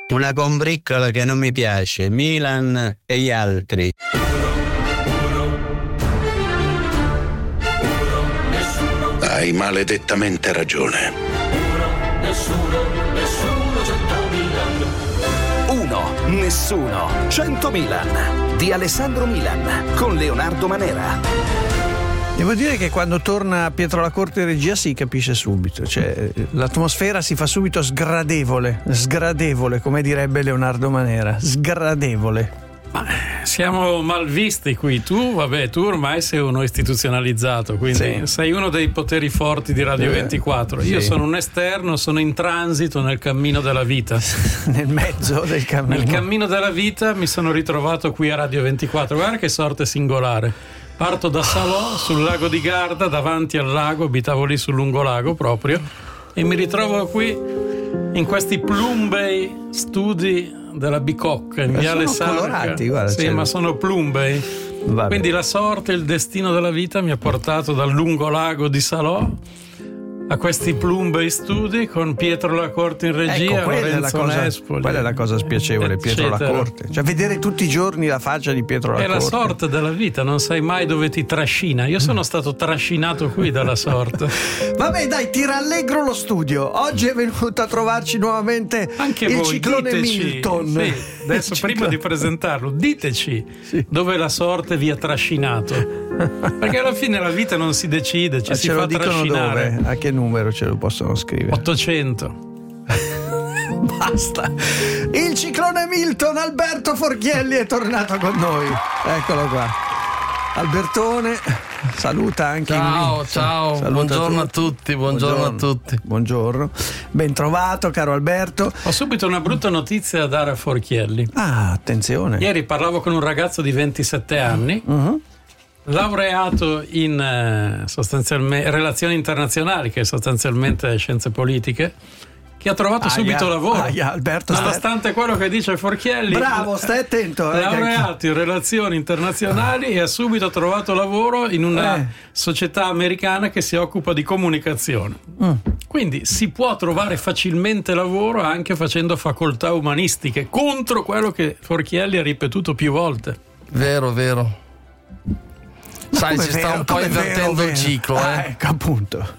Una combriccola che non mi piace, Milan e gli altri. Hai maledettamente ragione. Nessuno 100 Milan di Alessandro Milan con Leonardo Manera. Devo dire che quando torna Pietro La Corte in regia si capisce subito, cioè l'atmosfera si fa subito sgradevole, come direbbe Leonardo Manera, sgradevole. Ma siamo malvisti qui. Tu ormai sei uno istituzionalizzato, quindi sei uno dei poteri forti di Radio 24. Io sono un esterno, sono in transito nel cammino della vita. Nel mezzo del cammino. Nel cammino della vita mi sono ritrovato qui a Radio 24. Guarda che sorte singolare. Parto da Salò, sul lago di Garda, davanti al lago, abitavo lì sul lungolago proprio, e mi ritrovo qui in questi Plumbey studi della Bicocca in Viale Sarca. Sì, ma sono Plumbey. Quindi la sorte, il destino della vita mi ha portato dal lungolago di Salò a questi Plumbey studi con Pietro La Corte in regia, Lorenzo Nespoli. Quella è la cosa spiacevole, Pietro La Corte. Cioè vedere tutti i giorni la faccia di Pietro La Corte. È la sorte della vita, non sai mai dove ti trascina. Io sono stato trascinato qui dalla sorte. Vabbè, dai, ti rallegro lo studio. Oggi è venuto a trovarci nuovamente anche il voi, ciclone diteci, Milton. Sì, adesso prima di presentarlo, diteci dove la sorte vi ha trascinato. Perché alla fine la vita non si decide, ci si fa trascinare. Dove? A che numero ce lo possono scrivere? 800. Basta. Il ciclone Milton, Alberto Forchielli, è tornato con noi. Eccolo qua. Albertone, saluta anche ciao, in saluta buongiorno a tutti, buongiorno a tutti. Buongiorno, ben trovato caro Alberto. Ho subito una brutta notizia da dare a Forchielli. Ah, attenzione. Ieri parlavo con un ragazzo di 27 anni, laureato in sostanzialmente relazioni internazionali, che è sostanzialmente scienze politiche, che ha trovato subito lavoro. Alberto, nonostante quello che dice Forchielli. Bravo, stai attento. Laureato in relazioni internazionali e ha subito trovato lavoro in una società americana che si occupa di comunicazione. Quindi si può trovare facilmente lavoro anche facendo facoltà umanistiche, contro quello che Forchielli ha ripetuto più volte. Vero. Sai, si sta un po' invertendo il ciclo, ecco, appunto.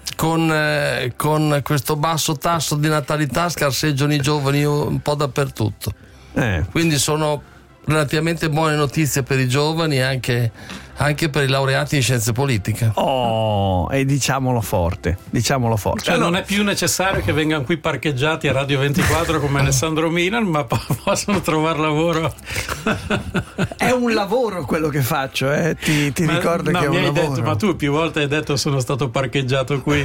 Con questo basso tasso di natalità scarseggiano i giovani un po' dappertutto. Quindi sono relativamente buone notizie per i giovani e anche per i laureati in scienze politiche. E diciamolo forte. Cioè, non è più necessario che vengano qui parcheggiati a Radio 24 come Alessandro Milan, ma possono trovare lavoro. È un lavoro quello che faccio, ti ricordo che è un lavoro. Detto, ma tu più volte hai detto sono stato parcheggiato qui.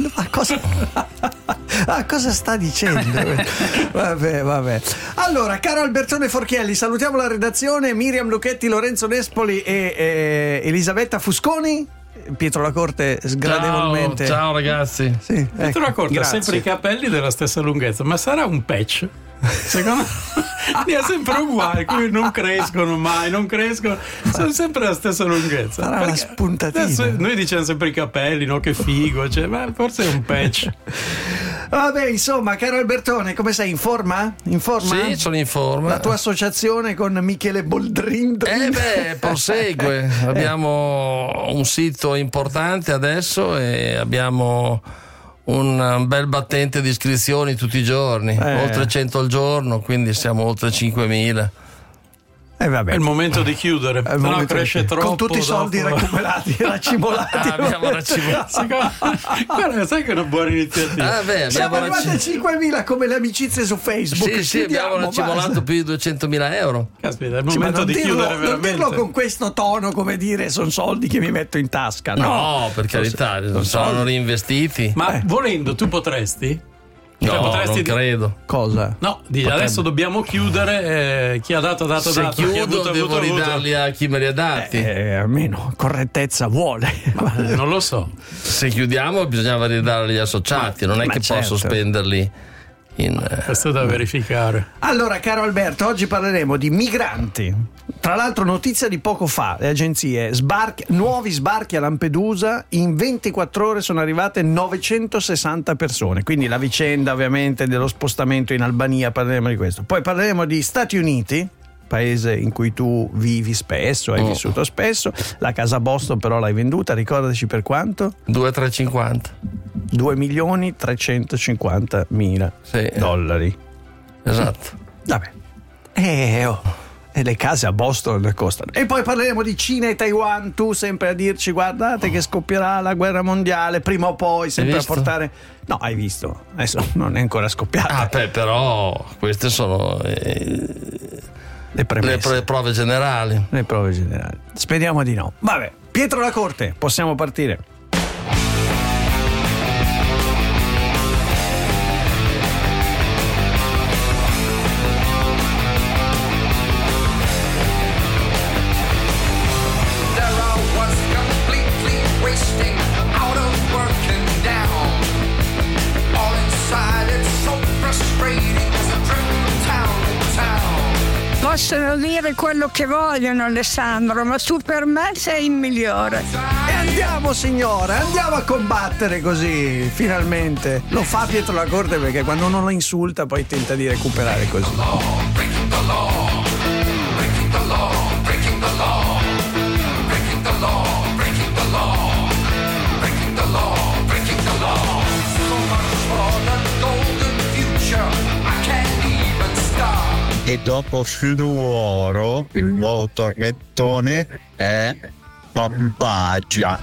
Ma cosa sta dicendo? Vabbè. Allora, caro Albertone Forchielli, salutiamo la redazione, Miriam Lucchetti, Lorenzo Nespoli e Elisabetta Fusconi. Pietro La Corte sgradevolmente. Ciao ragazzi. Sì, Pietro La Corte ha sempre i capelli della stessa lunghezza, ma sarà un patch? Secondo me è sempre uguale, qui non crescono mai, sono sempre la stessa lunghezza. Sarà una spuntatina. Noi diciamo sempre i capelli, no? Che figo, ma forse è un patch. Vabbè, insomma, caro Albertone, come sei? In forma? Sì, sono in forma. La tua associazione con Michele Boldrin? Prosegue. Abbiamo un sito importante adesso e abbiamo un bel battente di iscrizioni tutti i giorni, oltre 100 al giorno, quindi siamo oltre 5.000. Vabbè. È il momento di chiudere, no, cresce troppo. Con tutti i soldi recuperati, racimolati. Abbiamo racimolato. Guarda, sai che è una buona iniziativa. Siamo arrivati a 5.000 come le amicizie su Facebook. Sì, abbiamo racimolato più di 200.000 euro. Caspita, è il momento di chiudere veramente. Non dirlo con questo tono, come dire, sono soldi che mi metto in tasca. No, per carità, sono reinvestiti. Ma volendo, tu potresti? No, non credo. Cosa? No, adesso dobbiamo chiudere. Chi ha dato. Se chiudo devo ridarli a chi me li ha dati. Almeno correttezza vuole. Non lo so. Se chiudiamo bisognava ridarli agli associati, non è che posso spenderli. Questo è da verificare. Allora, caro Alberto, oggi parleremo di migranti. Tra l'altro, notizia di poco fa, le agenzie, nuovi sbarchi a Lampedusa, in 24 ore sono arrivate 960 persone, quindi la vicenda ovviamente dello spostamento in Albania, parleremo di questo. Poi parleremo di Stati Uniti, paese in cui tu vivi spesso, hai vissuto spesso, la casa Boston però l'hai venduta, ricordaci per quanto? 2.350. 2.350.000 dollari. Esatto. Vabbè. E le case a Boston costano. E poi parleremo di Cina e Taiwan, tu sempre a dirci guardate che scoppierà la guerra mondiale prima o poi, sempre a portare. No, hai visto, adesso non è ancora scoppiata. Però queste sono le prove generali. Le prove generali. Speriamo di no. Vabbè, Pietro La Corte, possiamo partire. Possono dire quello che vogliono, Alessandro, ma tu per me sei il migliore. E andiamo, signora, andiamo a combattere così, finalmente. Lo fa Pietro La Corte perché quando non lo insulta poi tenta di recuperare così. E dopo Fluoro, il nuovo tormentone è Bambagia.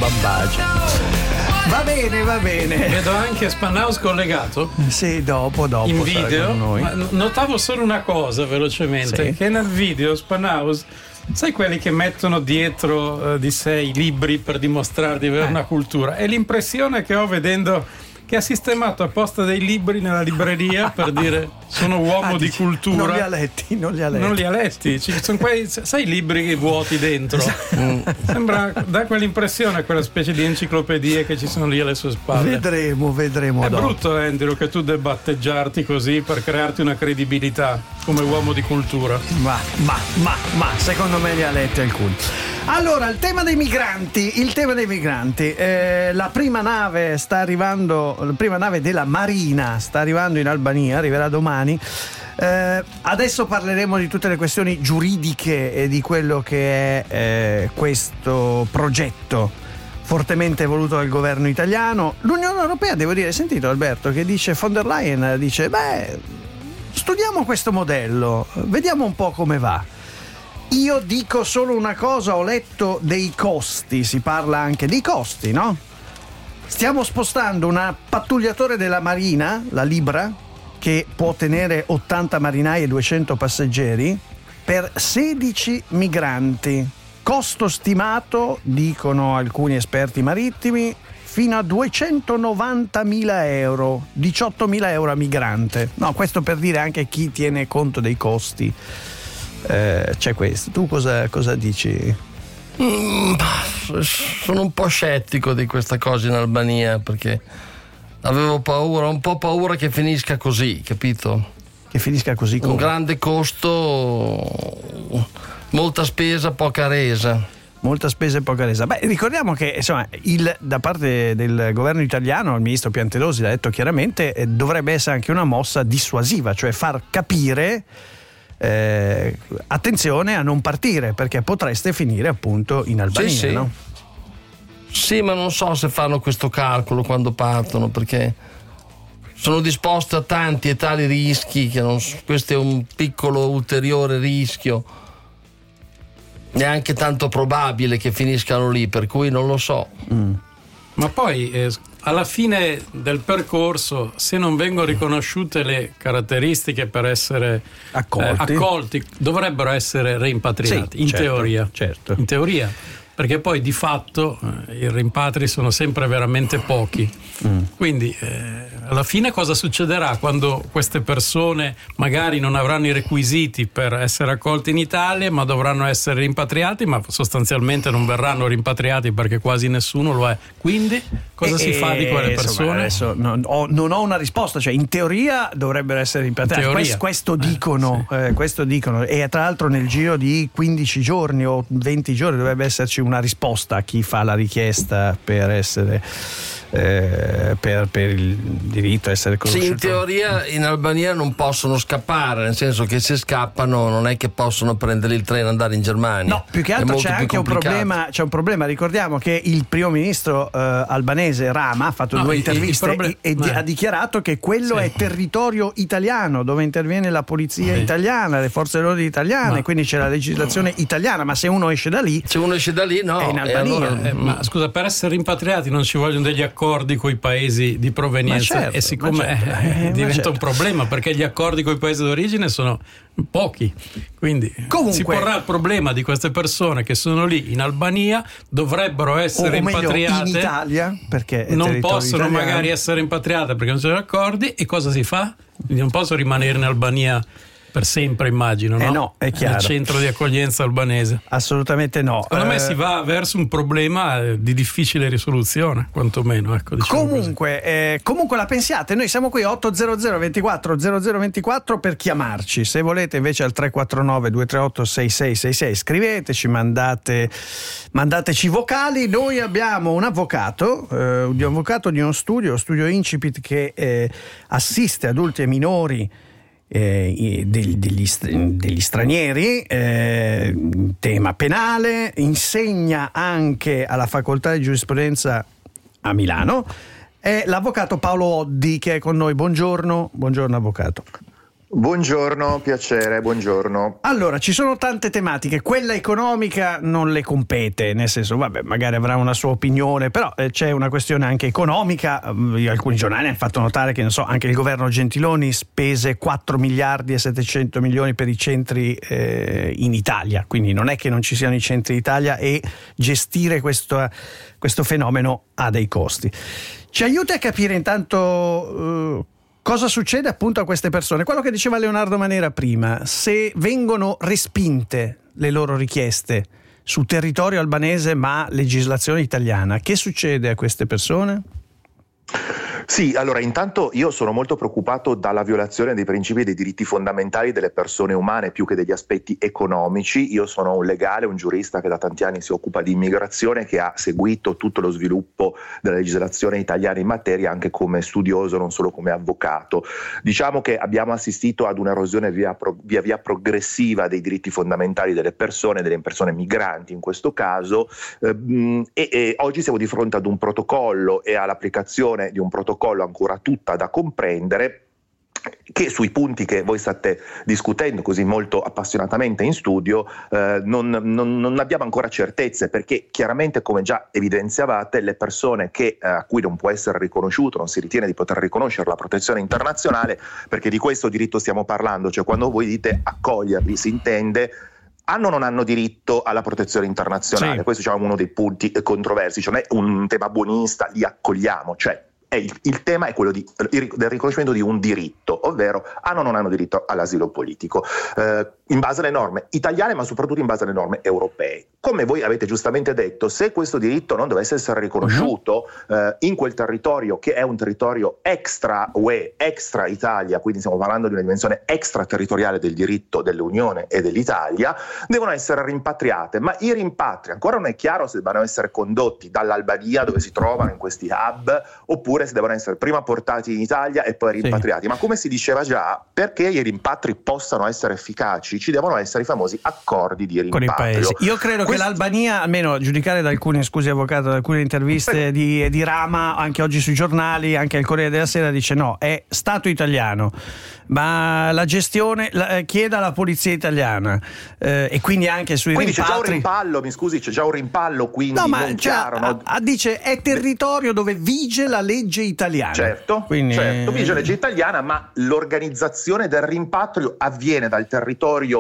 Va bene. Vedo anche Spannaus collegato. Sì, dopo in video. Ma notavo solo una cosa velocemente, sì, che nel video Spannaus, sai quelli che mettono dietro di sé i libri per dimostrare di avere una cultura, e l'impressione che ho vedendo che ha sistemato apposta dei libri nella libreria per dire sono uomo di cultura. Non li ha letti. Non li ha letti. Ci sono quei, sai, libri vuoti dentro. Sembra, dà quell'impressione, quella specie di enciclopedie che ci sono lì alle sue spalle. Vedremo. È brutto, Andrew, che tu debba atteggiarti così per crearti una credibilità come uomo di cultura. Ma secondo me li ha letti alcuni. Allora, il tema dei migranti. La prima nave sta arrivando, la prima nave della Marina sta arrivando in Albania, arriverà domani. Adesso parleremo di tutte le questioni giuridiche e di quello che è questo progetto fortemente voluto dal governo italiano. L'Unione Europea, devo dire, hai sentito Alberto che dice, von der Leyen dice, studiamo questo modello, vediamo un po' come va. Io dico solo una cosa, ho letto dei costi, si parla anche di costi, no? Stiamo spostando un pattugliatore della Marina, la Libra, che può tenere 80 marinai e 200 passeggeri, per 16 migranti. Costo stimato, dicono alcuni esperti marittimi, fino a 290.000 euro, 18.000 euro a migrante. No, questo per dire anche chi tiene conto dei costi. C'è questo. Tu cosa dici? Sono un po' scettico di questa cosa in Albania, perché avevo un po' paura che finisca così, capito? Che finisca così come? Un grande costo, molta spesa, poca resa. Molta spesa e poca resa. Ricordiamo che insomma da parte del governo italiano, il ministro Piantedosi l'ha detto chiaramente, dovrebbe essere anche una mossa dissuasiva, cioè far capire attenzione a non partire, perché potreste finire appunto in Albania, sì. No? Sì, ma non so se fanno questo calcolo quando partono, perché sono disposti a tanti e tali rischi che questo è un piccolo ulteriore rischio. Neanche tanto probabile che finiscano lì, per cui non lo so. Ma poi alla fine del percorso, se non vengono riconosciute le caratteristiche per essere accolti, dovrebbero essere rimpatriati, sì, in certo, teoria. Certo. In teoria, perché poi di fatto i rimpatri sono sempre veramente pochi. Quindi Alla fine cosa succederà quando queste persone magari non avranno i requisiti per essere accolte in Italia, ma dovranno essere rimpatriati, ma sostanzialmente non verranno rimpatriati perché quasi nessuno lo è. Quindi cosa si fa di quelle persone? Adesso non ho una risposta, cioè in teoria dovrebbero essere rimpatriati. Questo dicono, sì. Questo dicono, e tra l'altro nel giro di 15 giorni o 20 giorni dovrebbe esserci una risposta a chi fa la richiesta per essere per il diritto a essere conosciuto. Sì, in teoria in Albania non possono scappare, nel senso che se scappano non è che possono prendere il treno e andare in Germania. No, più che altro c'è anche un problema. Ricordiamo che il primo ministro albanese Rama ha fatto 2 interviste e ha dichiarato che quello è territorio italiano, dove interviene la polizia italiana, le forze dell'ordine italiane, quindi c'è la legislazione italiana, ma se uno esce da lì no, è in Albania. Allora, ma scusa, per essere rimpatriati non ci vogliono degli accordi con i paesi di provenienza, e siccome diventa un problema, perché gli accordi con i paesi d'origine sono pochi, quindi comunque si porrà il problema di queste persone che sono lì in Albania, dovrebbero essere rimpatriate in Italia, perché non possono italiano. Magari essere rimpatriate perché non ci sono accordi, e cosa si fa? Non posso rimanere in Albania per sempre, immagino, no? No, è chiaro. Il centro di accoglienza albanese. Assolutamente no. Secondo me si va verso un problema di difficile risoluzione, quantomeno. Ecco, diciamo comunque la pensiate, noi siamo qui 800 24 0024 per chiamarci. Se volete invece al 349 238 6666 scriveteci, mandateci vocali. Noi abbiamo un avvocato di uno studio Incipit, che assiste adulti e minori degli stranieri, tema penale, insegna anche alla facoltà di giurisprudenza a Milano. È l'avvocato Paolo Oddi che è con noi. Buongiorno avvocato. Buongiorno, piacere, buongiorno. Allora, ci sono tante tematiche, quella economica non le compete, nel senso, magari avrà una sua opinione, però c'è una questione anche economica. Alcuni giornali hanno fatto notare che, anche il governo Gentiloni spese 4 miliardi e 700 milioni per i centri in Italia, quindi non è che non ci siano i centri in Italia, e gestire questo fenomeno ha dei costi. Ci aiuta a capire intanto cosa succede appunto a queste persone? Quello che diceva Leonardo Manera prima, se vengono respinte le loro richieste su territorio albanese ma legislazione italiana, che succede a queste persone? Sì, allora intanto io sono molto preoccupato dalla violazione dei principi e dei diritti fondamentali delle persone umane più che degli aspetti economici. Io sono un legale, un giurista che da tanti anni si occupa di immigrazione, che ha seguito tutto lo sviluppo della legislazione italiana in materia anche come studioso, non solo come avvocato. Diciamo che abbiamo assistito ad un'erosione via via progressiva dei diritti fondamentali delle persone migranti in questo caso, e oggi siamo di fronte ad un protocollo e all'applicazione di un protocollo ancora tutta da comprendere, che sui punti che voi state discutendo così molto appassionatamente in studio non abbiamo ancora certezze, perché chiaramente, come già evidenziavate, le persone a cui non può essere riconosciuto, non si ritiene di poter riconoscere la protezione internazionale, perché di questo diritto stiamo parlando, cioè quando voi dite accoglierli si intende hanno o non hanno diritto alla protezione internazionale. Sì. Questo è uno dei punti controversi, cioè non è un tema buonista, li accogliamo, cioè il tema è quello del riconoscimento di un diritto, ovvero hanno o non hanno diritto all'asilo politico, in base alle norme italiane, ma soprattutto in base alle norme europee. Come voi avete giustamente detto, se questo diritto non dovesse essere riconosciuto in quel territorio, che è un territorio extra UE, extra Italia, quindi stiamo parlando di una dimensione extraterritoriale del diritto dell'Unione e dell'Italia, devono essere rimpatriate, ma i rimpatri ancora non è chiaro se debbano essere condotti dall'Albania, dove si trovano in questi hub, oppure se devono essere prima portati in Italia e poi rimpatriati. Ma come si diceva già, perché i rimpatri possano essere efficaci ci devono essere i famosi accordi di rimpatrio con i paesi. Io credo che l'Albania, almeno a giudicare da alcune, scusi avvocato, da alcune interviste di Rama, anche oggi sui giornali, anche il Corriere della Sera, dice no, è Stato italiano, ma la gestione chieda alla polizia italiana, e quindi anche sui quindi rimpatri. C'è già un rimpallo, mi scusi, c'è già un rimpallo, quindi no, ma non chiaro, no? Dice è territorio dove vige la legge italiana. Certo, vige la legge italiana, ma l'organizzazione del rimpatrio avviene dal territorio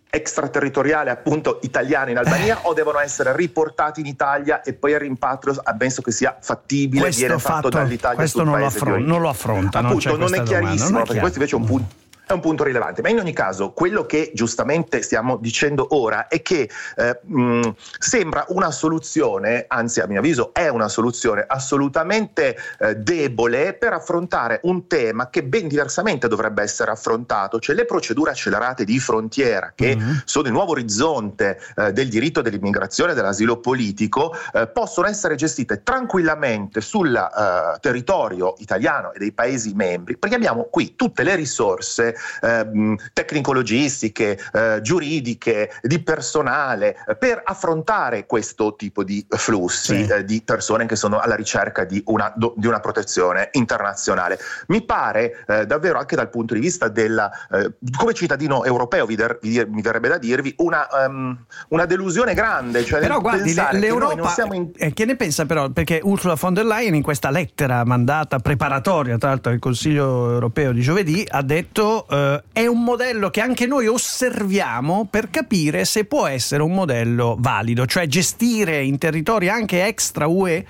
extraterritoriale appunto italiana in Albania o devono essere riportati in Italia e poi il rimpatrio penso che sia fattibile, questo viene fatto dall'Italia questo sul non paese non lo affronta, appunto non è chiarissimo, perché questo invece è un punto rilevante. Ma in ogni caso quello che giustamente stiamo dicendo ora è che sembra una soluzione, anzi a mio avviso è una soluzione assolutamente debole per affrontare un tema che ben diversamente dovrebbe essere affrontato, cioè le procedure accelerate di frontiera che sono il nuovo orizzonte del diritto dell'immigrazione e dell'asilo politico, possono essere gestite tranquillamente sul territorio italiano e dei Paesi membri, perché abbiamo qui tutte le risorse tecnico-logistiche, giuridiche, di personale per affrontare questo tipo di flussi di persone che sono alla ricerca di una protezione internazionale. Mi pare davvero, anche dal punto di vista del come cittadino europeo, mi verrebbe da dirvi una delusione grande, cioè però guardi, l'Europa che ne pensa però, perché Ursula von der Leyen in questa lettera mandata preparatoria tra l'altro al Consiglio europeo di giovedì ha detto è un modello che anche noi osserviamo per capire se può essere un modello valido, cioè gestire in territori anche extra UE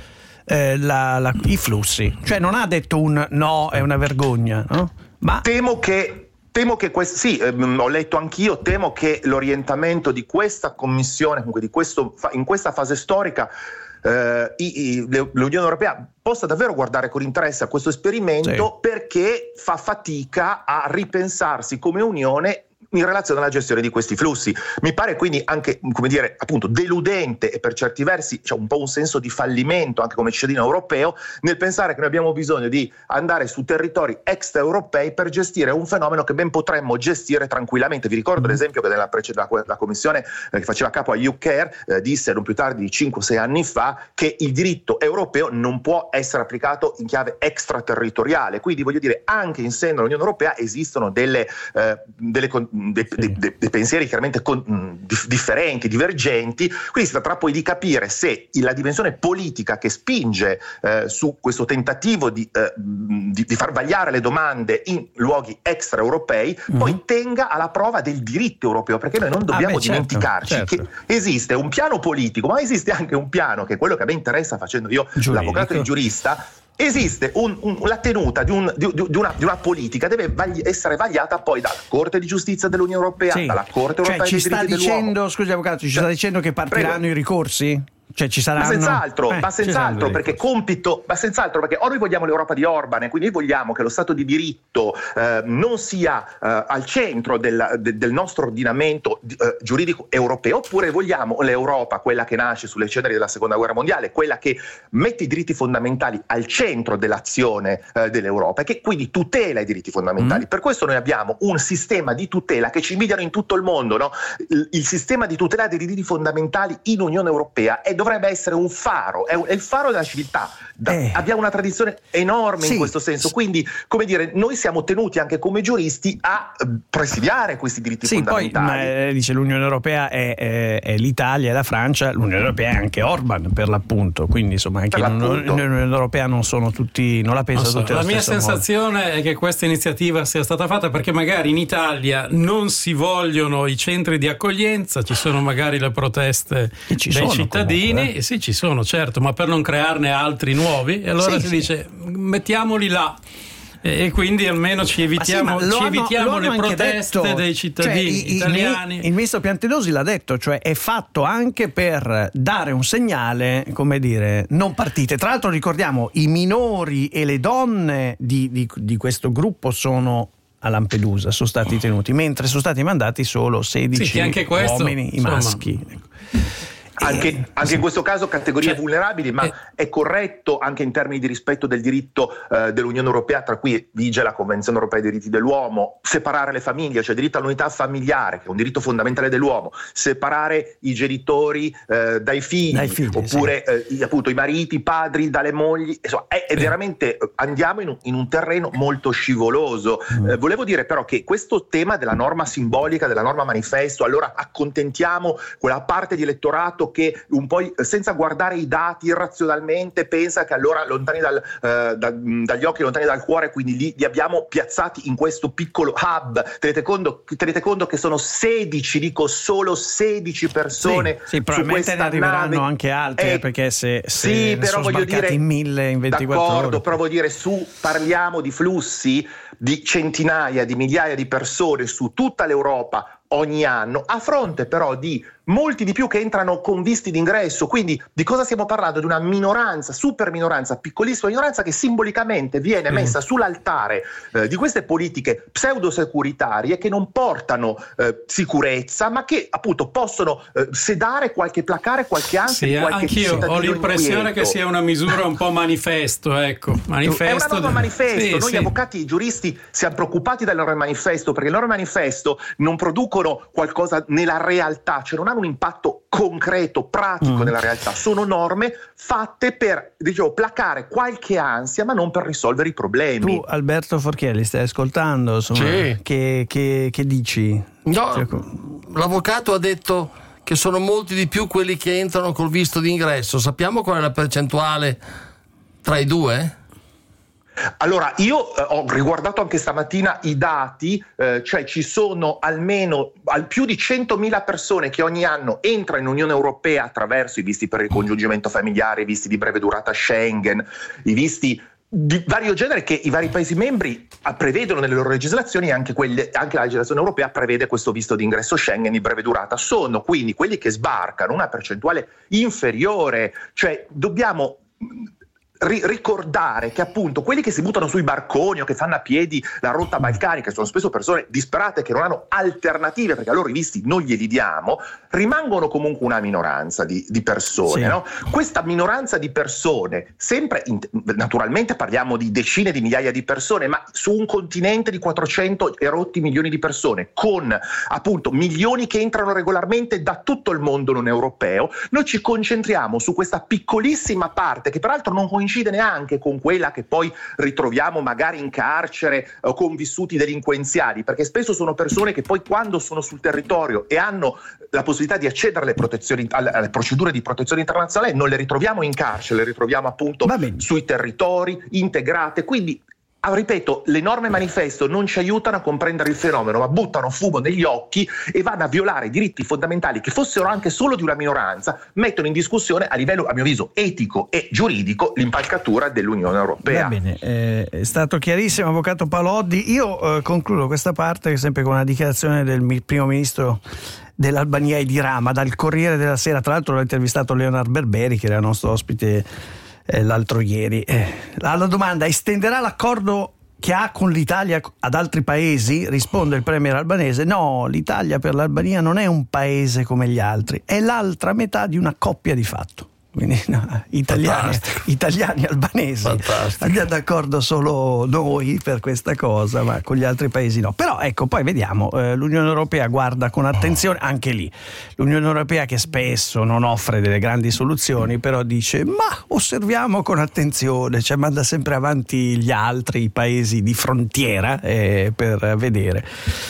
i flussi, cioè non ha detto un no, è una vergogna, no? Ma temo che ho letto anch'io, temo che l'orientamento di questa commissione, comunque in questa fase storica, l'Unione Europea possa davvero guardare con interesse a questo esperimento, perché fa fatica a ripensarsi come Unione in relazione alla gestione di questi flussi. Mi pare quindi anche, come dire, appunto deludente e per certi versi c'è un po' un senso di fallimento anche come cittadino europeo nel pensare che noi abbiamo bisogno di andare su territori extraeuropei per gestire un fenomeno che ben potremmo gestire tranquillamente. Vi ricordo ad esempio che la commissione che faceva capo a Juncker disse non più tardi di 5-6 anni fa che il diritto europeo non può essere applicato in chiave extraterritoriale, quindi voglio dire anche in seno all'Unione Europea esistono dei pensieri chiaramente differenti, divergenti, quindi si tratterà poi di capire se la dimensione politica che spinge su questo tentativo di far vagliare le domande in luoghi extraeuropei poi tenga alla prova del diritto europeo, perché noi non dobbiamo dimenticarci che esiste un piano politico, ma esiste anche un piano che è quello che a me interessa facendo io l'avvocato e il giurista. Esiste la tenuta di una politica deve essere vagliata poi dalla Corte di Giustizia dell'Unione Europea, dalla Corte Europea dei diritti dell'uomo. Scusi avvocato, ci sta dicendo che partiranno i ricorsi? Cioè ci saranno... Ma senz'altro perché perché o noi vogliamo l'Europa di Orban e quindi vogliamo che lo Stato di diritto non sia al centro del nostro ordinamento giuridico europeo, oppure vogliamo l'Europa, quella che nasce sulle ceneri della Seconda Guerra Mondiale, quella che mette i diritti fondamentali al centro dell'azione dell'Europa e che quindi tutela i diritti fondamentali. Per questo noi abbiamo un sistema di tutela che ci invidiano in tutto il mondo, no? Il sistema di tutela dei diritti fondamentali in Unione Europea dovrebbe essere un faro, è il faro della civiltà. Abbiamo una tradizione enorme in questo senso, quindi come dire, noi siamo tenuti anche come giuristi a presidiare questi diritti fondamentali. Dice l'Unione Europea è l'Italia e la Francia, l'Unione Europea è anche Orban per l'appunto, quindi insomma anche l'Unione Europea non sono tutti, non la pensa tutti. La mia sensazione è che questa iniziativa sia stata fatta perché magari in Italia non si vogliono i centri di accoglienza, ci sono magari le proteste dei cittadini. Sì, ci sono, certo, ma per non crearne altri nuovi, e allora si dice mettiamoli là. E quindi almeno ci evitiamo le proteste dei cittadini italiani. Il ministro Piantedosi l'ha detto, cioè è fatto anche per dare un segnale, come dire, non partite. Tra l'altro ricordiamo i minori e le donne di questo gruppo sono a Lampedusa, sono stati tenuti, mentre sono stati mandati solo 16 anche questo, uomini, i maschi. Anche in questo caso categorie vulnerabili, ma è corretto anche in termini di rispetto del diritto dell'Unione Europea, tra cui vige la Convenzione Europea dei diritti dell'uomo, separare le famiglie, cioè diritto all'unità familiare, che è un diritto fondamentale dell'uomo, separare i genitori dai figli oppure appunto i mariti, i padri dalle mogli, insomma è veramente, andiamo in un terreno molto scivoloso. Volevo dire però che questo tema della norma simbolica, della norma manifesto, allora accontentiamo quella parte di elettorato fatto che un po' senza guardare i dati irrazionalmente pensa che allora lontani dagli occhi, lontani dal cuore, quindi li abbiamo piazzati in questo piccolo hub. Tenete conto che sono 16, dico solo 16 persone. Sì, probabilmente ne arriveranno nave. Anche altri, perché se sì, però sono sbarcati in 1000 in 24 ore. Però voglio dire, parliamo di flussi di centinaia di migliaia di persone su tutta l'Europa ogni anno, a fronte però di molti di più che entrano con visti d'ingresso. Quindi di cosa stiamo parlando? Di una minoranza, super minoranza, piccolissima minoranza che simbolicamente viene messa sull'altare di queste politiche pseudo-securitarie che non portano sicurezza, ma che appunto possono placare qualche ansia di qualche cittadino. Anch'io ho l'impressione inquieto. Che sia una misura un po' manifesto, ecco. Manifesto è una norma manifesto. Sì, Noi avvocati e i giuristi siamo preoccupati dalle norme manifesto, perché le norme manifesto non producono qualcosa nella realtà, cioè non hanno un impatto concreto, pratico nella realtà. Sono norme fatte per, placare qualche ansia, ma non per risolvere i problemi. Tu, Alberto Forchielli, stai ascoltando? Insomma, sì. Che dici? No, l'avvocato ha detto che sono molti di più quelli che entrano col visto d'ingresso. Sappiamo qual è la percentuale tra i due? Allora, io ho riguardato anche stamattina i dati, cioè ci sono almeno più di 100.000 persone che ogni anno entrano in Unione Europea attraverso i visti per il congiungimento familiare, i visti di breve durata Schengen, i visti di vario genere che i vari Paesi membri prevedono nelle loro legislazioni, e anche la legislazione europea prevede questo visto di ingresso Schengen di breve durata. Sono quindi quelli che sbarcano una percentuale inferiore, cioè dobbiamo ricordare che appunto quelli che si buttano sui barconi o che fanno a piedi la rotta balcanica sono spesso persone disperate che non hanno alternative, perché a loro i visti non glieli diamo, rimangono comunque una minoranza di persone, sì. No? Questa minoranza di persone, sempre naturalmente parliamo di decine di migliaia di persone, ma su un continente di 400 e rotti milioni di persone, con appunto milioni che entrano regolarmente da tutto il mondo non europeo, noi ci concentriamo su questa piccolissima parte che peraltro non coincide neanche con quella che poi ritroviamo magari in carcere con vissuti delinquenziali, perché spesso sono persone che poi quando sono sul territorio e hanno la possibilità di accedere alle procedure di protezione internazionale non le ritroviamo in carcere, le ritroviamo appunto sui territori integrate. Quindi ripeto, le norme manifesto non ci aiutano a comprendere il fenomeno, ma buttano fumo negli occhi e vanno a violare diritti fondamentali che fossero anche solo di una minoranza, mettono in discussione a livello, a mio avviso, etico e giuridico l'impalcatura dell'Unione Europea. Va bene, è stato chiarissimo, avvocato Paloddi. Io concludo questa parte sempre con una dichiarazione del primo ministro dell'Albania Edi Rama dal Corriere della Sera. Tra l'altro l'ho intervistato Leonard Berberi, che era nostro ospite l'altro ieri. Alla domanda: estenderà l'accordo che ha con l'Italia ad altri paesi? Risponde il premier albanese: no, l'Italia per l'Albania non è un paese come gli altri, è l'altra metà di una coppia di fatto. Quindi no, italiani albanesi. Fantastico. Andiamo d'accordo solo noi per questa cosa, ma con gli altri paesi no. Però ecco, poi vediamo, l'Unione Europea guarda con attenzione anche lì. L'Unione Europea, che spesso non offre delle grandi soluzioni, però dice ma osserviamo con attenzione, cioè manda sempre avanti gli altri, i paesi di frontiera, per vedere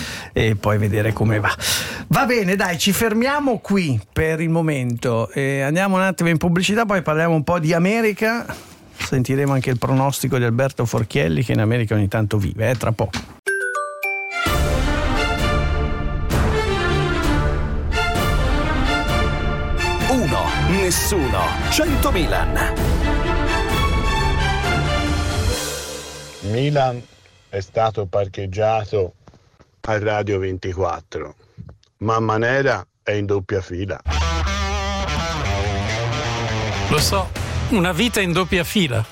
e poi vedere come va. Va bene, dai, ci fermiamo qui per il momento, andiamo un attimo in pubblicità, poi parliamo un po' di America, sentiremo anche il pronostico di Alberto Forchielli, che in America ogni tanto vive, tra poco. Uno, nessuno, 100 Milan. Milan è stato parcheggiato a Radio 24, Mamma Nera è in doppia fila. Lo so, una vita in doppia fila.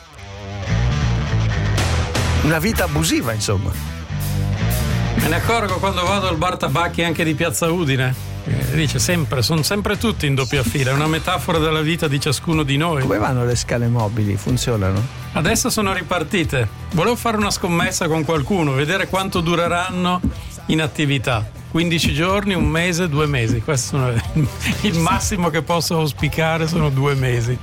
Una vita abusiva, insomma. Me ne accorgo quando vado al bar tabacchi anche di Piazza Udine. Dice sempre, sono sempre tutti in doppia fila, è una metafora della vita di ciascuno di noi. Come vanno le scale mobili? Funzionano? Adesso sono ripartite. Volevo fare una scommessa con qualcuno, vedere quanto dureranno in attività. 15 giorni, un mese, 2 mesi. Questo sono il massimo che posso auspicare, sono 2 mesi.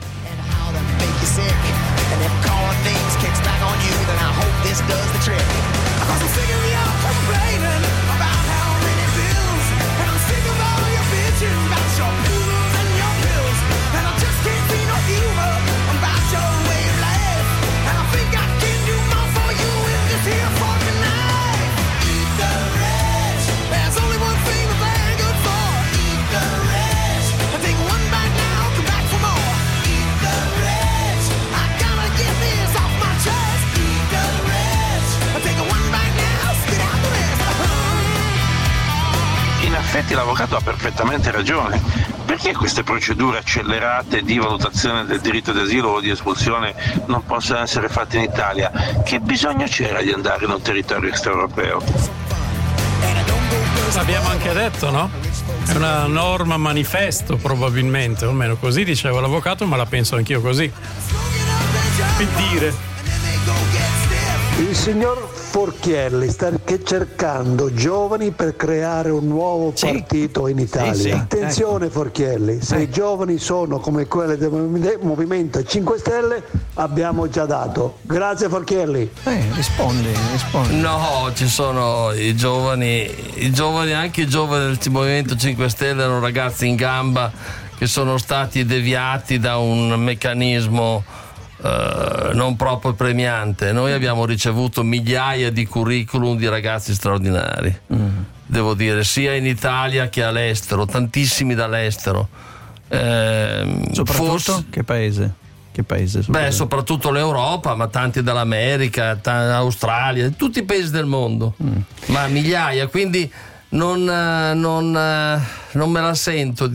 in effetti l'avvocato ha perfettamente ragione. Perché queste procedure accelerate di valutazione del diritto d'asilo o di espulsione non possono essere fatte in Italia? Che bisogno c'era di andare in un territorio extraeuropeo? L'abbiamo anche detto, no? È una norma manifesto probabilmente, o almeno così diceva l'avvocato, ma la penso anch'io così. Che dire? Il signor Forchielli sta cercando giovani per creare un nuovo partito in Italia. Sì. Attenzione Forchielli, se i giovani sono come quelli del Movimento 5 Stelle abbiamo già dato. Grazie Forchielli. Rispondi. No, ci sono i giovani, anche i giovani del Movimento 5 Stelle erano ragazzi in gamba che sono stati deviati da un meccanismo non proprio premiante. Noi abbiamo ricevuto migliaia di curriculum di ragazzi straordinari, devo dire, sia in Italia che all'estero, tantissimi dall'estero. Soprattutto che paese? Soprattutto l'Europa, ma tanti dall'America, Australia, tutti i paesi del mondo, ma migliaia, quindi non me la sento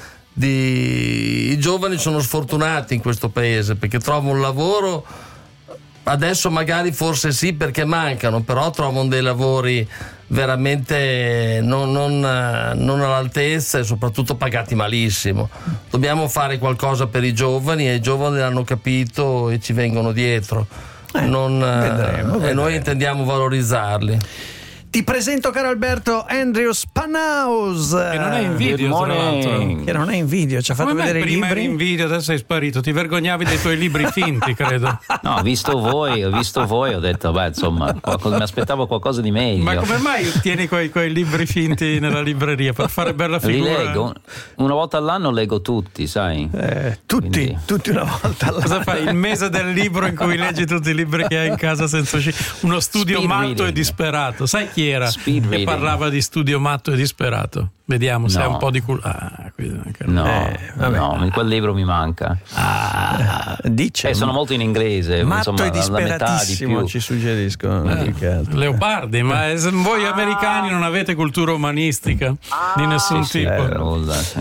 i giovani sono sfortunati in questo paese perché trovano un lavoro, adesso magari forse sì perché mancano, però trovano dei lavori veramente non all'altezza e soprattutto pagati malissimo. Dobbiamo fare qualcosa per i giovani e i giovani l'hanno capito e ci vengono dietro. Vedremo. E noi intendiamo valorizzarli. Ti presento, caro Alberto, Andrew Spanaus. Che non è in video, tra l'altro. Che non è in video, ci ha fatto vedere i libri. Prima eri in video, adesso sei sparito. Ti vergognavi dei tuoi libri finti, credo. No, ho visto voi, ho detto, insomma, mi aspettavo qualcosa di meglio. Ma come mai tieni quei libri finti nella libreria? Per fare bella figura? Li leggo, una volta all'anno leggo tutti, sai? Tutti una volta all'anno. Cosa fai? Il mese del libro in cui leggi tutti i libri che hai in casa senza uscire? Uno studio Speed matto reading. E disperato. Sai chi era Speed che reading. parlava di studio matto e disperato? Vediamo se No. ha un po' di culo. No, quel libro mi manca. Dice sono molto in inglese, matto insomma, e la metà di disperatissimo, più. ci suggeriscono. Leopardi, ma voi americani non avete cultura umanistica di nessun tipo.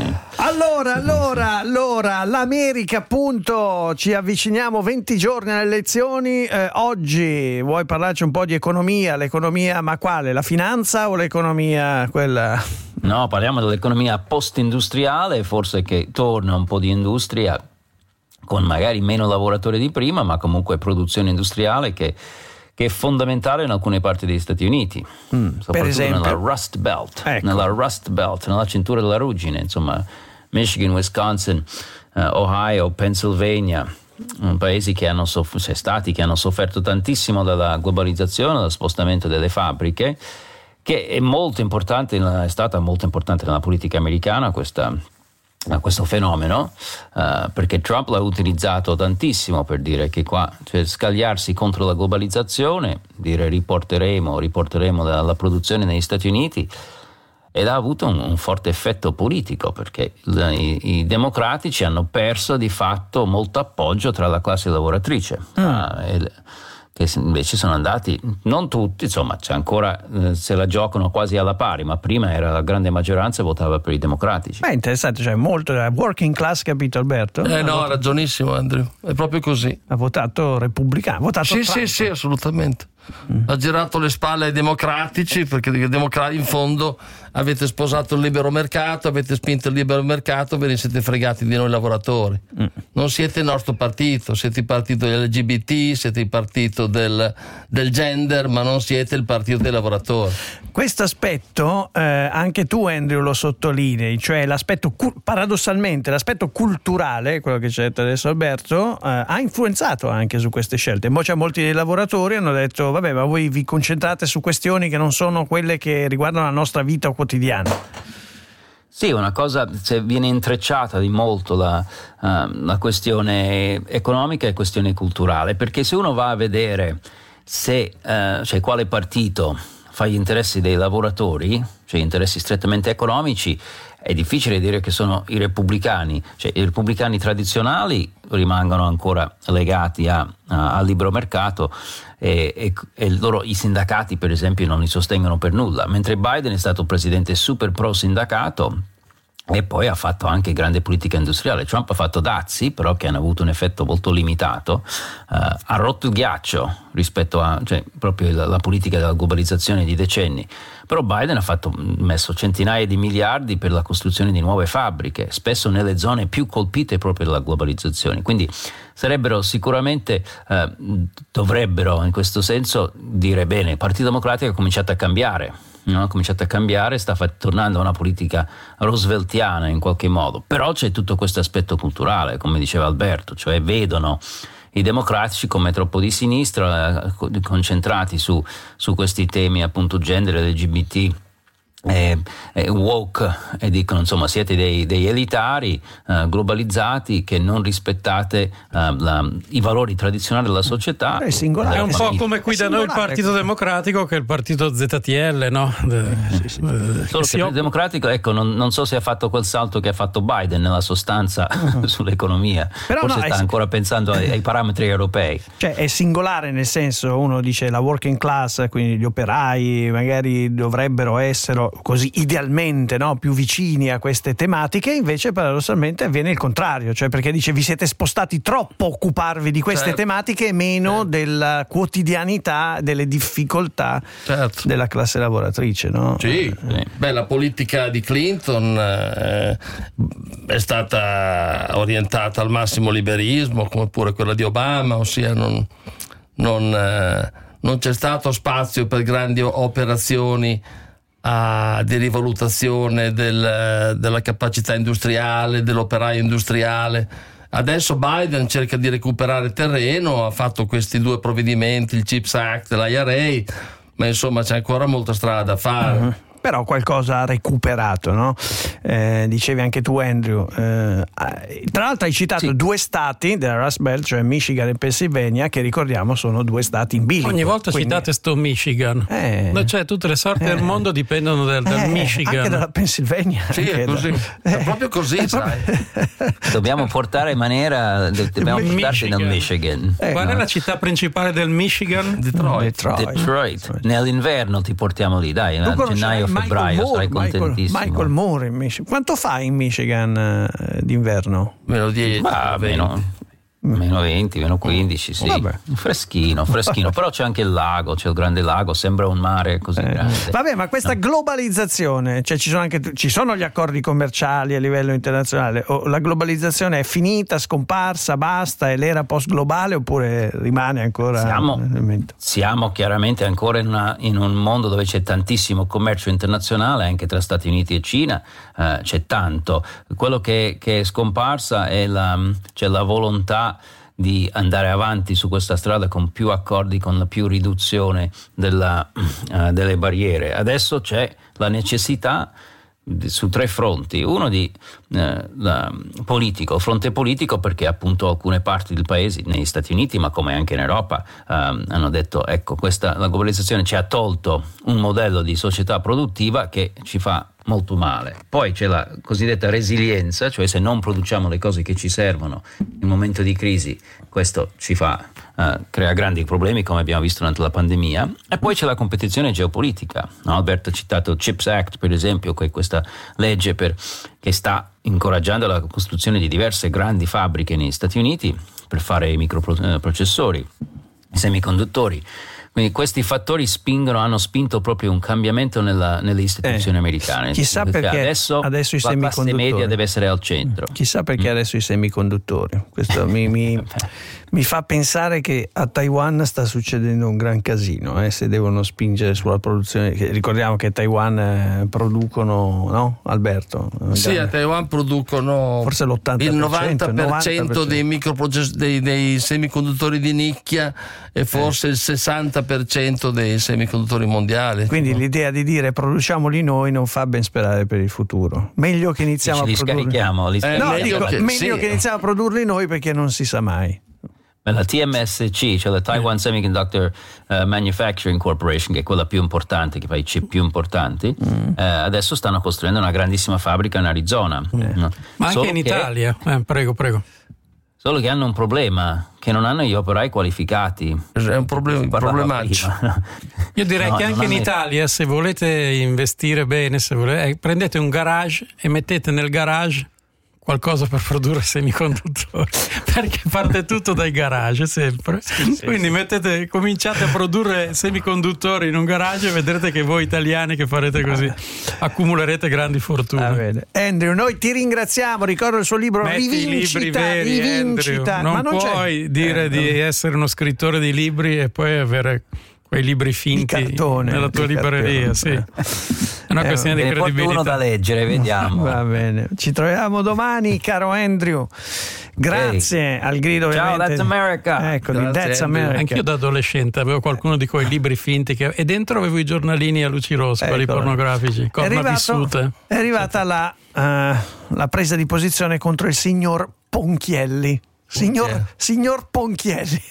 Allora, l'America, appunto, ci avviciniamo 20 giorni alle elezioni. Oggi vuoi parlarci un po' di economia? L'economia, ma quale? La finanza o l'economia quella? No, parliamo dell'economia post-industriale, forse che torna un po' di industria con magari meno lavoratori di prima, ma comunque produzione industriale che è fondamentale in alcune parti degli Stati Uniti, soprattutto per esempio? nella Rust Belt, nella cintura della ruggine, insomma, Michigan, Wisconsin, Ohio, Pennsylvania, paesi che hanno stati che hanno sofferto tantissimo dalla globalizzazione, dallo spostamento delle fabbriche, che è molto importante, è stata molto importante nella politica americana questo fenomeno, perché Trump l'ha utilizzato tantissimo per dire che qua, cioè, scagliarsi contro la globalizzazione, dire riporteremo la produzione negli Stati Uniti, ed ha avuto un forte effetto politico, perché i democratici hanno perso di fatto molto appoggio tra la classe lavoratrice, che invece sono andati, non tutti, insomma c'è ancora, se la giocano quasi alla pari, ma prima era la grande maggioranza votava per i democratici. È interessante, cioè molto working class, capito Alberto? No, ha ragionissimo Andrew, è proprio così. Ha votato repubblicano, ha votato Trump. Sì, assolutamente. Ha girato le spalle ai democratici, perché in fondo avete sposato il libero mercato, avete spinto il libero mercato, ve ne siete fregati di noi lavoratori. Non siete il nostro partito, siete il partito degli LGBT, siete il partito del gender, ma non siete il partito dei lavoratori. Questo aspetto anche tu Andrew lo sottolinei, cioè l'aspetto paradossalmente l'aspetto culturale, quello che ci ha detto adesso Alberto, ha influenzato anche su queste scelte. Cioè, molti dei lavoratori hanno detto vabbè, ma voi vi concentrate su questioni che non sono quelle che riguardano la nostra vita quotidiana. Sì, una cosa, viene intrecciata di molto la questione economica e questione culturale, perché se uno va a vedere cioè quale partito fa gli interessi dei lavoratori, cioè interessi strettamente economici, è difficile dire che sono i repubblicani, cioè i repubblicani tradizionali rimangono ancora legati al libero mercato e i sindacati per esempio non li sostengono per nulla, mentre Biden è stato un presidente super pro sindacato e poi ha fatto anche grande politica industriale. Trump ha fatto dazi, però che hanno avuto un effetto molto limitato, ha rotto il ghiaccio rispetto a proprio la politica della globalizzazione di decenni. Però Biden ha messo centinaia di miliardi per la costruzione di nuove fabbriche, spesso nelle zone più colpite proprio dalla globalizzazione. Quindi sarebbero sicuramente, dovrebbero in questo senso dire bene, il Partito Democratico ha cominciato a cambiare. No? Ha cominciato a cambiare, sta tornando a una politica rooseveltiana in qualche modo, però c'è tutto questo aspetto culturale, come diceva Alberto, cioè vedono i democratici come troppo di sinistra, concentrati su questi temi appunto genere, LGBT, woke, e dicono insomma siete dei elitari globalizzati che non rispettate i valori tradizionali della società. È un po' come qui da noi il Partito Democratico, che è il partito ZTL, no? Solo che il Democratico, ecco, non so se ha fatto quel salto che ha fatto Biden nella sostanza sull'economia. Però forse sta ancora pensando ai parametri europei. Cioè è singolare, nel senso, uno dice la working class, quindi gli operai magari dovrebbero essere così idealmente, no, più vicini a queste tematiche, invece paradossalmente avviene il contrario, cioè perché dice vi siete spostati troppo a occuparvi di queste tematiche e meno della quotidianità, delle difficoltà della classe lavoratrice, no? Sì. Beh, la politica di Clinton è stata orientata al massimo liberismo, come pure quella di Obama, ossia non c'è stato spazio per grandi operazioni di rivalutazione della capacità industriale, dell'operaio industriale. Adesso Biden cerca di recuperare terreno, ha fatto questi due provvedimenti, il CHIPS Act e l'IRA, ma insomma c'è ancora molta strada da fare. Però qualcosa ha recuperato, no? Dicevi anche tu, Andrew. Tra l'altro hai citato due stati della Rust Belt, cioè Michigan e Pennsylvania, che ricordiamo sono due stati in bilico. Ogni volta citate sto Michigan. Cioè tutte le sorti del mondo dipendono dal Michigan. Anche dalla Pennsylvania. Sì, è così. È proprio così, sai. Dobbiamo portare in maniera... Dobbiamo portarci nel Michigan. Qual è la città principale del Michigan? Detroit. Nell'inverno ti portiamo lì, dai, a gennaio, febbraio, sarai contentissimo. Michael Moore in Michigan. Quanto fa in Michigan d'inverno? Meno 10. Meno 20, meno 15, sì. Freschino. Però c'è anche il lago, c'è il grande lago, sembra un mare così grande. Vabbè, ma questa globalizzazione, cioè ci sono gli accordi commerciali a livello internazionale, o la globalizzazione è finita, scomparsa, basta, è l'era post globale, oppure rimane ancora? Siamo chiaramente ancora in un mondo dove c'è tantissimo commercio internazionale, anche tra Stati Uniti e Cina, c'è tanto. Quello che è scomparsa è la volontà di andare avanti su questa strada con più accordi, con la più riduzione delle barriere. Adesso c'è la necessità su tre fronti, uno di fronte politico, perché appunto alcune parti del paese, negli Stati Uniti ma come anche in Europa, hanno detto ecco, la globalizzazione ci ha tolto un modello di società produttiva che ci fa molto male. Poi c'è la cosiddetta resilienza, cioè se non produciamo le cose che ci servono in momento di crisi, questo ci crea grandi problemi, come abbiamo visto durante la pandemia. E poi c'è la competizione geopolitica, no? Alberto ha citato il CHIPS Act, per esempio, che è questa legge che sta incoraggiando la costruzione di diverse grandi fabbriche negli Stati Uniti per fare i microprocessori, i semiconduttori. Quindi questi fattori hanno spinto proprio un cambiamento nelle istituzioni americane. Chissà perché adesso i la classe media deve essere al centro. Chissà perché adesso i semiconduttori. Questo mi fa pensare che a Taiwan sta succedendo un gran casino, se devono spingere sulla produzione. Ricordiamo che a Taiwan producono, no, Alberto? Sì, a Taiwan producono forse l'80%, il 90% dei semiconduttori di nicchia e forse il 60% dei semiconduttori mondiali. Quindi l'idea di dire produciamoli noi non fa ben sperare per il futuro. Meglio che iniziamo a produrli. Scarichiamo. Meglio che iniziamo a produrli noi, perché non si sa mai. La TMSC, cioè la Taiwan Semiconductor Manufacturing Corporation, che è quella più importante, che fa i chip più importanti, adesso stanno costruendo una grandissima fabbrica in Arizona. Ma anche in Italia. Prego. Solo che hanno un problema, che non hanno gli operai qualificati. È un problematico. Io direi che anche in Italia, se volete investire bene, prendete un garage e mettete nel garage qualcosa per produrre semiconduttori, perché parte tutto dai garage sempre. Quindi cominciate a produrre semiconduttori in un garage e vedrete che voi italiani che farete così accumulerete grandi fortune. Andrew, noi ti ringraziamo, ricordo il suo libro Rivincita. Non puoi dire di essere uno scrittore di libri e poi avere quei libri finti nella tua libreria. Sì. È una questione di credibilità. Uno da leggere, vediamo. Va bene, ci troviamo domani, caro Andrew. Grazie al grido. Ciao, ovviamente. That's America. Ecco, di That's America. Anch'io da adolescente avevo qualcuno di quei libri finti e dentro avevo i giornalini a luci rosse, quelli pornografici, corna vissute. È arrivata la presa di posizione contro il signor Ponchielli. Signor Ponchielli.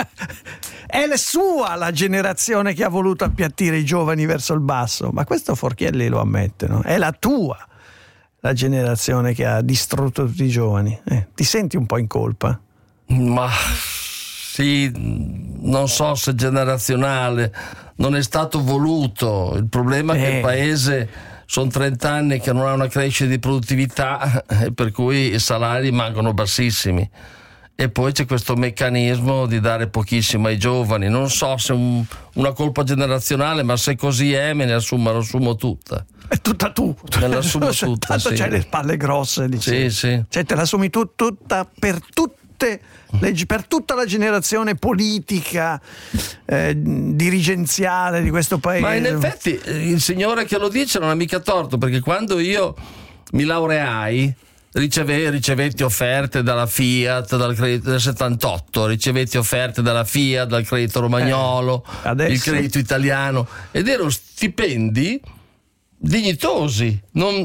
È la generazione che ha voluto appiattire i giovani verso il basso, ma questo Forchielli lo ammette, no? È la generazione che ha distrutto tutti i giovani. Ti senti un po' in colpa? Ma sì, non so se generazionale, non è stato voluto. Il problema è che il paese sono 30 anni che non ha una crescita di produttività e per cui i salari rimangono bassissimi. E poi c'è questo meccanismo di dare pochissimo ai giovani. Non so se una colpa generazionale, ma se così è me la assumo tutta. È tutta tu. Me la assumo tutta. Tanto sì. C'hai le spalle grosse, dici. Sì. Cioè te la assumi tutta per tutta la generazione politica dirigenziale di questo paese. Ma in effetti il signore che lo dice non ha mica torto, perché quando io mi laureai ricevetti offerte dalla Fiat del 78, ricevetti offerte dalla Fiat, dal credito romagnolo, il credito italiano, ed erano stipendi dignitosi,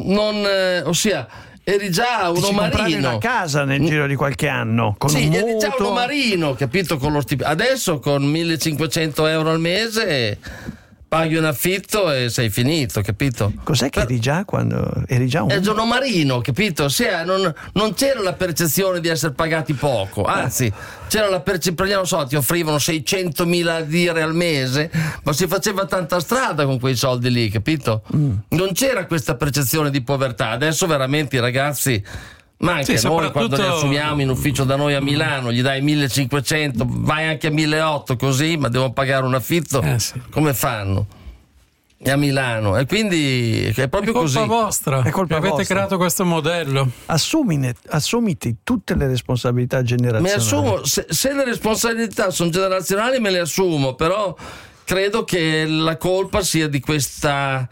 ossia eri già uno marino. Una casa nel giro di qualche anno con un mutuo. Eri già uno marino, capito, con lo stipendio. Adesso con 1.500 euro al mese paghi un affitto e sei finito, capito? Cos'è che eri già quando eri già un giorno marino, capito? Non c'era la percezione di essere pagati poco, anzi c'era la percezione, non so, ti offrivano 600.000 lire al mese, ma si faceva tanta strada con quei soldi lì, capito? Non c'era questa percezione di povertà. Adesso veramente i ragazzi, ma anche noi quando li assumiamo in ufficio da noi a Milano, gli dai 1.500, vai anche a 1.800 così, ma devono pagare un affitto, come fanno? A Milano, e quindi è proprio così. È colpa vostra, avete creato questo modello. Assumiti tutte le responsabilità generazionali. Mi assumo, se le responsabilità sono generazionali me le assumo, però credo che la colpa sia di questo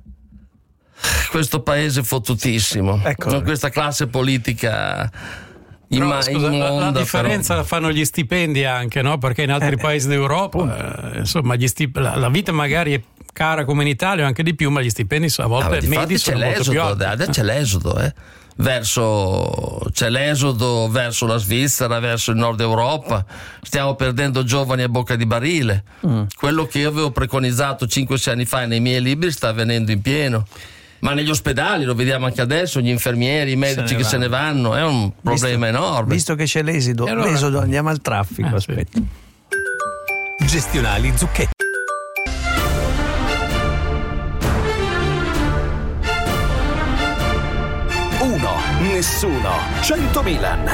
paese fottutissimo, con questa classe politica la differenza la fanno gli stipendi anche, no? Perché in altri paesi d'Europa insomma la vita magari è cara come in Italia o anche di più, ma gli stipendi a volte medi sono molto più alti. Adesso c'è l'esodo verso la Svizzera, verso il nord Europa. Stiamo perdendo giovani a bocca di barile. Quello che io avevo preconizzato 5-6 anni fa nei miei libri sta avvenendo in pieno. Ma negli ospedali lo vediamo anche adesso, gli infermieri, i medici che se ne vanno, è un problema enorme. Visto che c'è l'esodo, andiamo al traffico. Aspetta. Gestionali Zucchetti. Uno, nessuno, 100 Milan.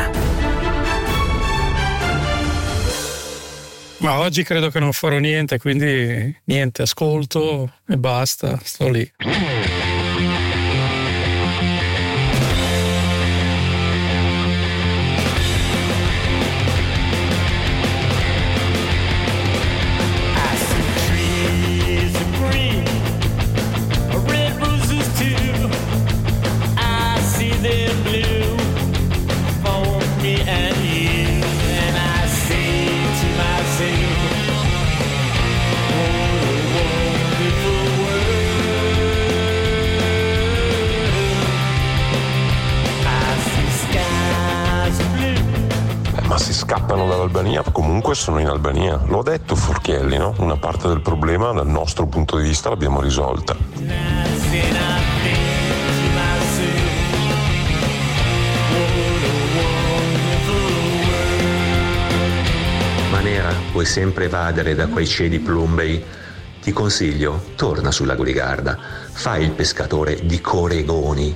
Ma oggi credo che non farò niente, quindi niente, ascolto e basta, sto lì. ma se scappano dall'Albania comunque sono in Albania. Lo ha detto Forchielli, no? Una parte del problema dal nostro punto di vista l'abbiamo risolta. Manera, puoi sempre evadere da quei cieli plumbei. Ti consiglio, torna sul lago di Garda, fai il pescatore di coregoni.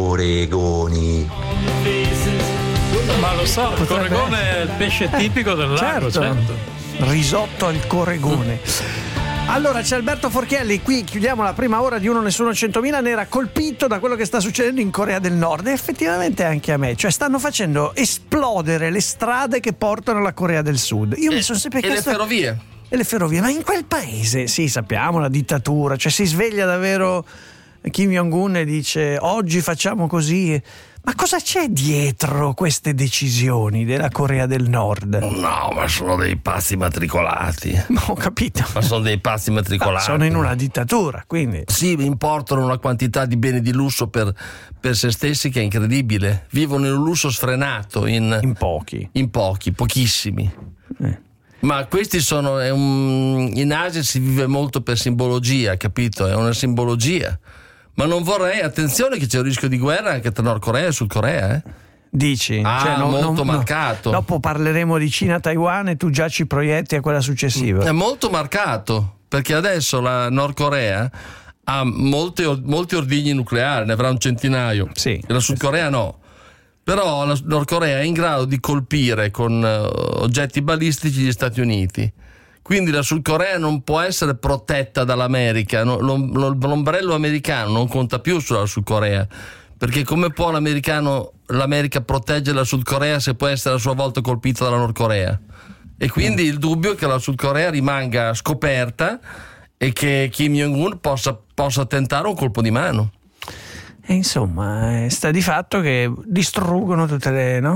Ma lo so, il coregone è il pesce tipico del lago, certo. Risotto al coregone. Allora c'è Alberto Forchielli, qui chiudiamo la prima ora di Uno Nessuno 100.000. Ne era colpito da quello che sta succedendo in Corea del Nord, e effettivamente anche a me, cioè stanno facendo esplodere le strade che portano alla Corea del Sud. Io mi sono sempre chiesto, e le ferrovie, ma in quel paese, sì, sappiamo, la dittatura, cioè si sveglia davvero Kim Jong-un e dice oggi facciamo così. Ma cosa c'è dietro queste decisioni della Corea del Nord? No, ma sono dei pazzi matricolati. Ma ho capito. Ma sono dei pazzi matricolati. Sono in una dittatura, quindi. Sì, importano una quantità di beni di lusso per se stessi che è incredibile. Vivono in un lusso sfrenato in pochi, pochissimi. Ma questi sono in Asia si vive molto per simbologia, capito? È una simbologia. Ma non vorrei, attenzione che c'è un rischio di guerra anche tra Nord Corea e Sud Corea, Dici? Molto marcato. Dopo parleremo di Cina-Taiwan e tu già ci proietti a quella successiva. È molto marcato, perché adesso la Nord Corea ha molti ordigni nucleari, ne avrà un centinaio. Sì. E la Sud Corea no. Però la Nord Corea è in grado di colpire con oggetti balistici gli Stati Uniti. Quindi la Sud Corea non può essere protetta dall'America, l'ombrello americano non conta più sulla Sud Corea, perché come può l'America proteggere la Sud Corea se può essere a sua volta colpita dalla Nord Corea? E quindi il dubbio è che la Sud Corea rimanga scoperta e che Kim Jong-un possa tentare un colpo di mano. E insomma, sta di fatto che distruggono tutte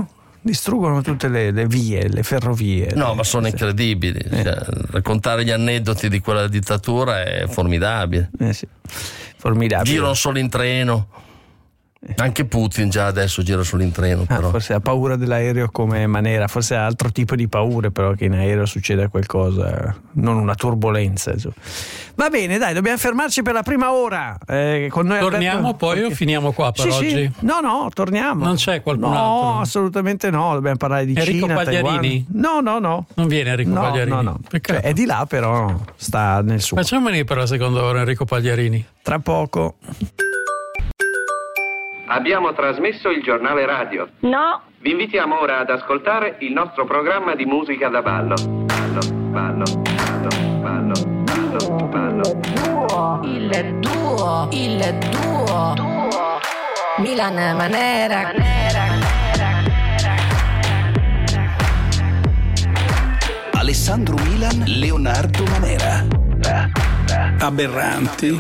le vie, le ferrovie. No, ma sono incredibili. Cioè, raccontare gli aneddoti di quella dittatura è formidabile. Sì. Formidabile. Girano solo in treno. Anche Putin già adesso gira solo in treno. Però. Forse ha paura dell'aereo come Manera, forse ha altro tipo di paure, però che in aereo succeda qualcosa, non una turbolenza. Insomma. Va bene, dai, dobbiamo fermarci per la prima ora. Con noi torniamo Alberto, poi o finiamo qua per oggi? Sì. No, torniamo. Non c'è qualcun altro? No, assolutamente no, dobbiamo parlare di Enrico Cina, Pagliarini? Taiwan. No. Non viene Enrico Pagliarini? No. Cioè, è di là, però sta nel suo. Facciamo venire per la seconda ora Enrico Pagliarini. Tra poco. Abbiamo trasmesso il giornale radio. No. Vi invitiamo ora ad ascoltare il nostro programma di musica da ballo. Ballo. Il duo. Milan Manera. Alessandro Milan, Leonardo Manera. Aberranti.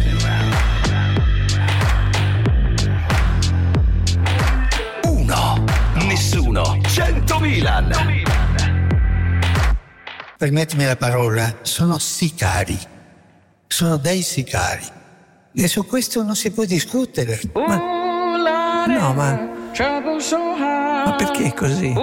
Nessuno 100.000. Permettimi la parola, sono sicari. Sono dei sicari. E su questo non si può discutere. Ma perché così?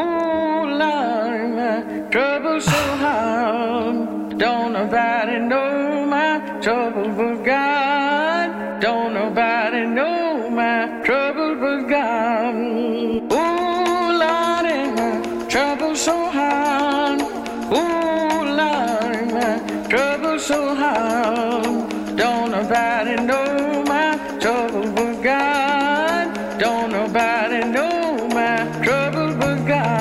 Don't nobody know my trouble but God. Don't nobody know my trouble but God. Ooh, Lordy, my trouble so hard. Ooh, Lordy, my trouble so hard. Don't nobody know my trouble but God. Don't nobody know my trouble but God.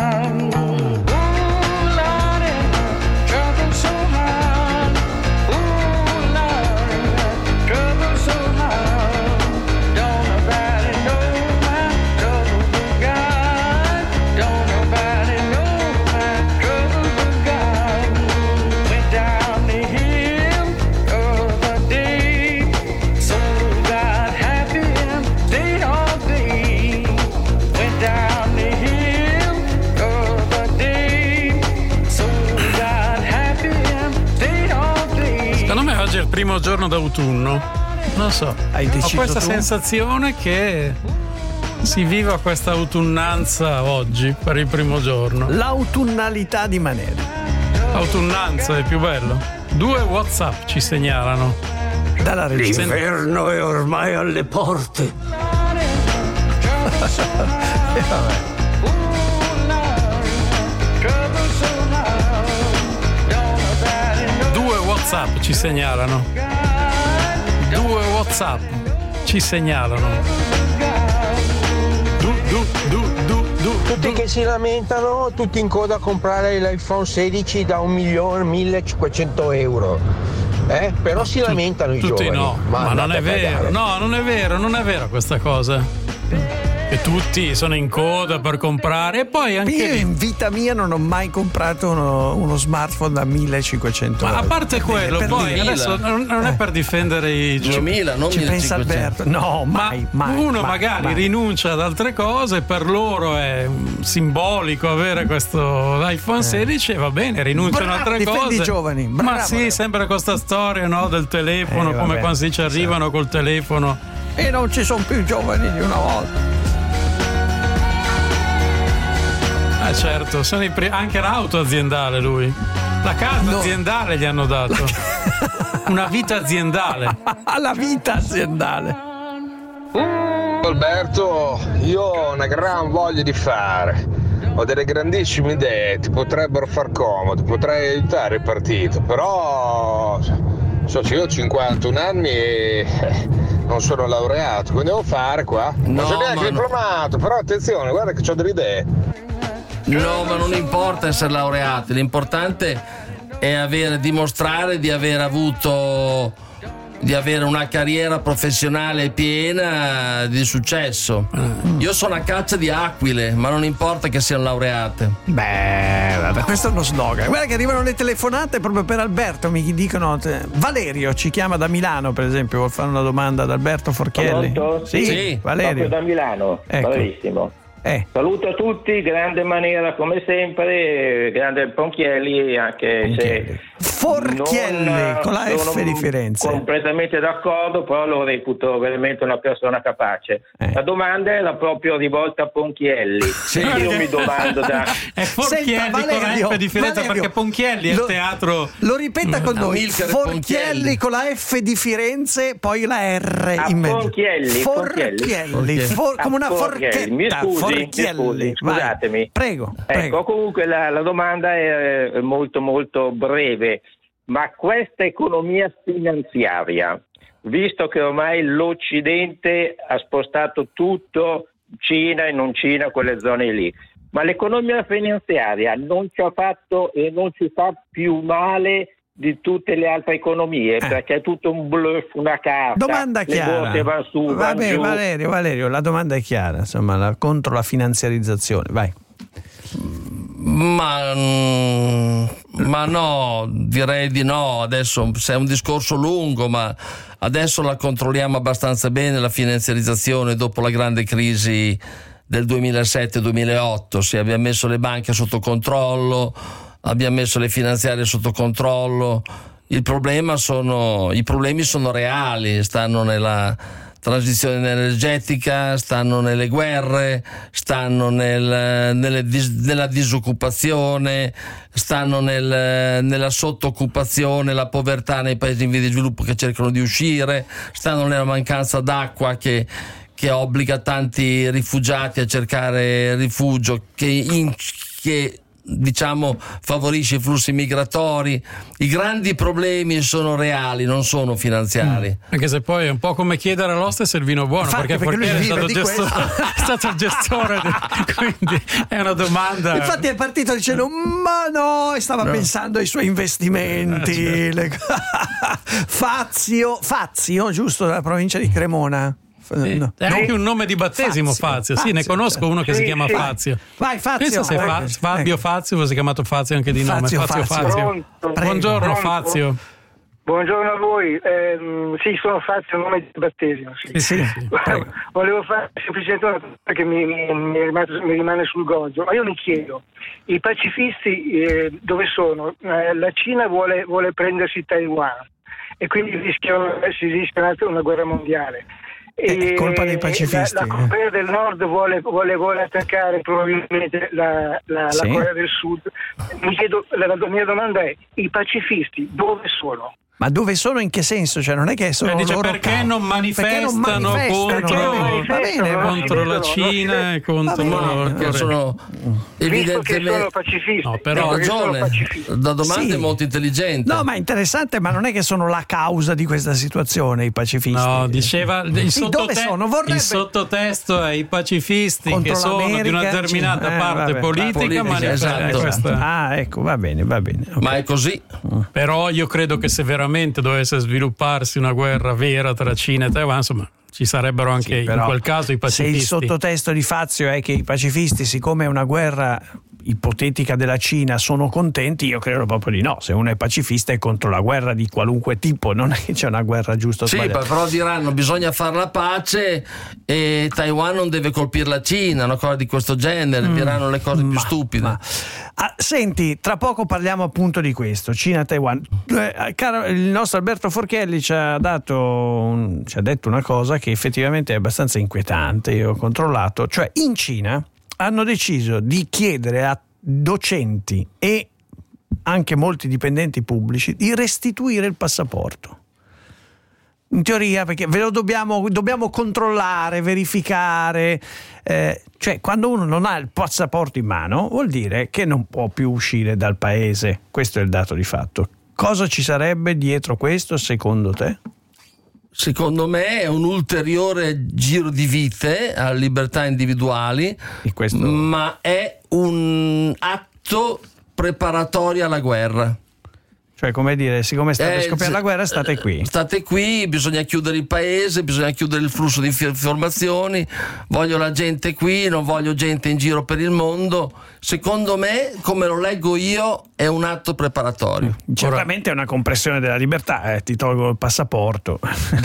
Oggi è il primo giorno d'autunno, non so, hai deciso ho questa tu? sensazione che Si viva questa autunnanza oggi per il primo giorno. L'autunnalità di Manera. Autunnanza è più bello. 2 WhatsApp ci segnalano. Dalla regia. L'inverno è ormai alle porte. Vabbè. 2 WhatsApp ci segnalano. 2 WhatsApp ci segnalano. Tutti che si lamentano, tutti in coda a comprare l'iPhone 16 da 1.100.500 euro. Però si lamentano i tutti giovani. no, ma non è vero. No, non è vero questa cosa. E tutti sono in coda per comprare. E poi anche io in vita mia non ho mai comprato uno smartphone da 1.500 euro. Ma a parte quello, poi 2000. adesso non è per difendere i 2000, non ci 1500. pensa Alberto. No, mai. Uno magari rinuncia ad altre cose, per loro è simbolico avere questo iPhone 16 e va bene, rinunciano ad altre difendi cose. I giovani. Ma sì, sempre questa storia, no, del telefono, come quando si ci arrivano col telefono. E non ci sono più giovani di una volta. Certo, sono anche l'auto aziendale lui. La casa aziendale gli hanno dato. Una vita aziendale. La vita aziendale. Alberto, io ho una gran voglia di fare. Ho delle grandissime idee, ti potrebbero far comodo, potrei aiutare il partito, però io ho 51 anni e non sono laureato, cosa devo fare qua? Non sono neanche diplomato, però attenzione, guarda che ho delle idee. No, ma non importa essere laureati, l'importante è dimostrare di avere una carriera professionale piena di successo. Io sono a caccia di aquile, ma non importa che siano laureate. Beh, vabbè, questo è uno slogan. Guarda che arrivano le telefonate proprio per Alberto, mi dicono Valerio ci chiama da Milano, per esempio, vuol fare una domanda ad Alberto Forchielli. Pronto? Sì, Valerio. Proprio da Milano, ecco. bravissimo. Saluto a tutti, grande Manera come sempre, grande Ponchielli, anche se Forchielli con la F di Firenze. Completamente d'accordo, però lo reputo veramente una persona capace. La domanda è proprio rivolta a Ponchielli. Io mi domando è Forchielli con la F di Firenze, perché Ponchielli è il teatro. Lo ripeta con noi. Forchielli con la F di Firenze, poi la R in mezzo. Forchielli. Come una forchetta. Scusi, scusatemi. Prego. Ecco, comunque la domanda è molto molto breve. Ma questa economia finanziaria, visto che ormai l'Occidente ha spostato tutto, Cina e non Cina, quelle zone lì, ma l'economia finanziaria non ci ha fatto e non ci fa più male di tutte le altre economie, perché è tutto un bluff, una carta. Domanda chiara. Le borse vanno su, Vabbè, Valerio, la domanda è chiara, insomma, contro la finanziarizzazione, vai. Ma no, direi di no. Adesso è un discorso lungo, ma adesso la controlliamo abbastanza bene la finanziarizzazione dopo la grande crisi del 2007-2008. Sì, abbiamo messo le banche sotto controllo, abbiamo messo le finanziarie sotto controllo. I problemi sono reali, stanno nella transizione energetica, stanno nelle guerre, stanno nella disoccupazione, stanno nella sottooccupazione, la povertà nei paesi in via di sviluppo che cercano di uscire, stanno nella mancanza d'acqua che obbliga tanti rifugiati a cercare rifugio, che diciamo favorisce i flussi migratori. I grandi problemi sono reali, non sono finanziari. Anche se poi è un po' come chiedere all'oste se il vino buono. Infatti, perché Forchielli è stato gestore quindi è una domanda. Infatti è partito dicendo ma no, e stava pensando ai suoi investimenti. Fazio, giusto, dalla provincia di Cremona. È anche un nome di battesimo, Fazio. Sì, ne conosco uno che si chiama Fazio. Vai, Fazio. Fabio Fazio, si è chiamato Fazio anche di nome. Fazio. Buongiorno, Fazio. Buongiorno a voi. Sì, sono Fazio, nome di battesimo. Sì. Volevo fare semplicemente una cosa che mi rimane sul goggio. Ma io mi chiedo, i pacifisti dove sono? La Cina vuole prendersi Taiwan e quindi si rischia una guerra mondiale. È colpa dei pacifisti. La Corea del Nord vuole attaccare probabilmente la Corea del Sud. La mia domanda è: i pacifisti dove sono? Ma dove sono, in che senso? Cioè, non è che sono dice loro perché non manifestano contro la Cina e contro perché sono evidentemente sono pacifisti. No, però ha ragione. La domanda è molto intelligente. No, ma è interessante, ma non è che sono la causa di questa situazione i pacifisti. No, diceva il sottotesto è i pacifisti contro che sono di una determinata parte politica, ma esatto. Ecco, va bene. Okay. Ma è così. Però io credo che se veramente dovesse svilupparsi una guerra vera tra Cina e Taiwan, insomma, ci sarebbero anche in quel caso i pacifisti. Se il sottotesto di Fazio è che i pacifisti, siccome è una guerra ipotetica della Cina, sono contenti, io credo proprio di no. Se uno è pacifista è contro la guerra di qualunque tipo, non è che c'è una guerra giusta o sbagliata. Sì, però diranno bisogna fare la pace e Taiwan non deve colpire la Cina, una cosa di questo genere, diranno le cose più stupide. Senti, tra poco parliamo appunto di questo, Cina-Taiwan. Il nostro Alberto Forchielli ci ha detto una cosa che effettivamente è abbastanza inquietante, io ho controllato, cioè in Cina hanno deciso di chiedere a docenti e anche molti dipendenti pubblici di restituire il passaporto. In teoria, perché ve lo dobbiamo controllare, verificare, cioè quando uno non ha il passaporto in mano vuol dire che non può più uscire dal paese. Questo è il dato di fatto. Cosa ci sarebbe dietro questo, secondo te? Secondo me è un ulteriore giro di vite alle libertà individuali, ma è un atto preparatorio alla guerra. Cioè, come dire, siccome state scoppiando la guerra, state qui. State qui, bisogna chiudere il paese, bisogna chiudere il flusso di informazioni, voglio la gente qui, non voglio gente in giro per il mondo. Secondo me, come lo leggo io, è un atto preparatorio. Certamente è una compressione della libertà, ti tolgo il passaporto.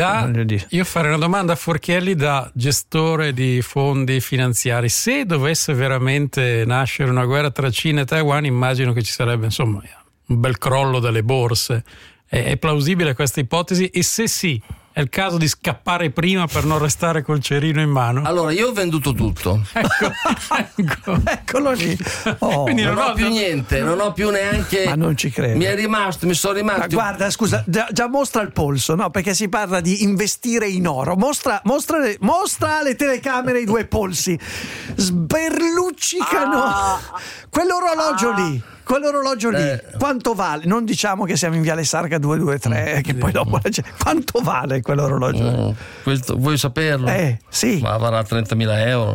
Io farei una domanda a Forchielli da gestore di fondi finanziari. Se dovesse veramente nascere una guerra tra Cina e Taiwan, immagino che ci sarebbe, insomma, un bel crollo delle borse. È plausibile questa ipotesi? E se sì, è il caso di scappare prima per non restare col cerino in mano? Allora, io ho venduto tutto. Eccolo lì. Quindi non ho più niente, non ho più neanche. Ma non ci credo. Mi sono rimasto. Ma guarda, scusa, già mostra il polso, no? Perché si parla di investire in oro. Mostra alle telecamere i due polsi. Sberluccicano. Quell'orologio lì, quanto vale? Non diciamo che siamo in Viale Sarga 223, che poi dopo quanto vale quell'orologio? Questo, vuoi saperlo? Sì. Ma varrà 30.000 euro.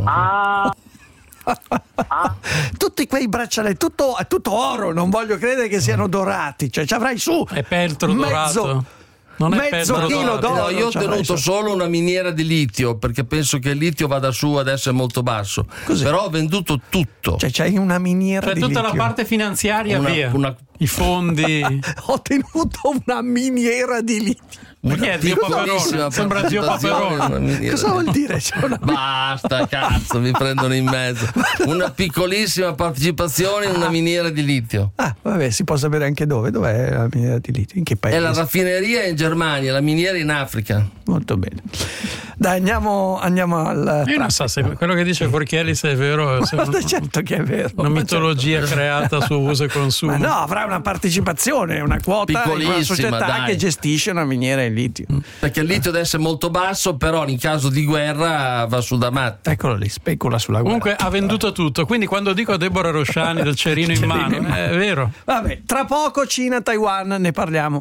Tutti quei braccialetti, tutto oro, non voglio credere che siano dorati, cioè ci avrai su è peltro dorato. Non è mezzo chilo d'oro. No, io ho tenuto solo una miniera di litio perché penso che il litio vada su adesso è molto basso. Cos'è? Però ho venduto tutto. Cioè c'hai una miniera di tutta litio. La parte finanziaria i fondi. Ho tenuto una miniera di litio. Perché è Zio Paperone? Sembra Zio Paperone. Cosa vuol dire? Basta, cazzo, mi prendono in mezzo. Una piccolissima partecipazione in una miniera di litio. Vabbè, si può sapere anche dove. Dov'è la miniera di litio? In che paese? È la raffineria in Germania, la miniera in Africa. Molto bene. Dai, andiamo al. Io non so se quello che dice Forchielli se è vero. Certo che è vero. Una mitologia creata su uso e consumo. Ma no, avrà una partecipazione, una quota in una società che gestisce una miniera in litio. Perché il litio adesso è molto basso, però in caso di guerra va su da matti. Eccolo lì, specula sulla guerra. Comunque ha venduto tutto, quindi quando dico a Deborah Rosciani del cerino in mano, è vero. Vabbè, tra poco Cina-Taiwan, ne parliamo.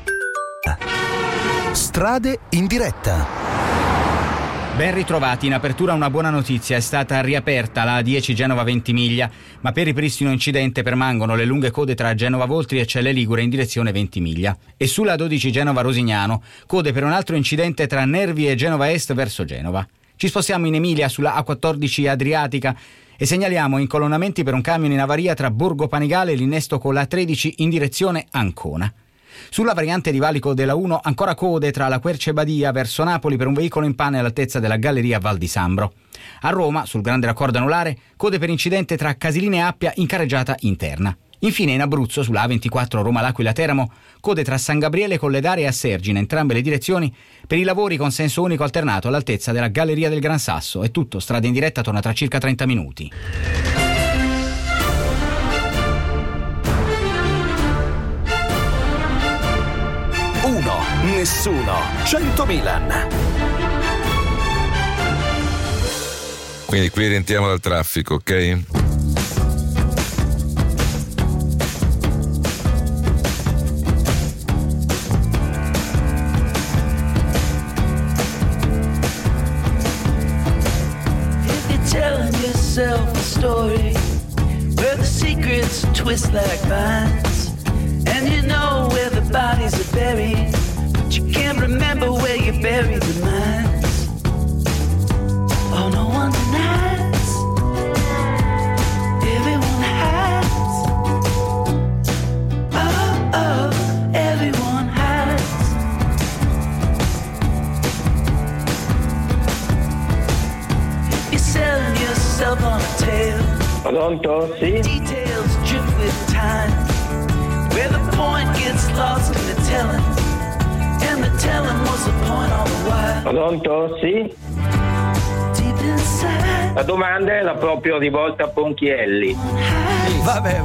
Strade in diretta. Ben ritrovati, in apertura una buona notizia, è stata riaperta la A10 Genova-Ventimiglia, ma per ripristino incidente permangono le lunghe code tra Genova Voltri e Celle Ligure in direzione Ventimiglia. E sulla A12 Genova-Rosignano, code per un altro incidente tra Nervi e Genova Est verso Genova. Ci spostiamo in Emilia sulla A14 Adriatica e segnaliamo incolonnamenti per un camion in avaria tra Borgo Panigale e l'innesto con la A13 in direzione Ancona. Sulla variante di valico della 1 ancora code tra la Querce Badia verso Napoli per un veicolo in pane all'altezza della galleria Val di Sambro. A Roma, sul grande raccordo anulare, code per incidente tra Casiline e Appia in carreggiata interna. Infine in Abruzzo, sulla A24 Roma-L'Aquila-Teramo, code tra San Gabriele Colledare e Assergi in entrambe le direzioni per i lavori con senso unico alternato all'altezza della Galleria del Gran Sasso. È tutto, Strada in Diretta torna tra circa 30 minuti. Uno, nessuno, 100 Milan. Quindi qui rientriamo dal traffico, ok? A story where the secrets twist like vines, and you know where the bodies are buried, but you can't remember where you buried the minds. Oh, no one denies, everyone hides. Oh, oh, everyone hides. You're selling yourself on a tale. Pronto? Sì? Details drift with time, where the point gets lost in the telling, and the telling was the point all the while. Pronto? Sì? Deep inside. La domanda era proprio rivolta a Ponchielli. Vabbè,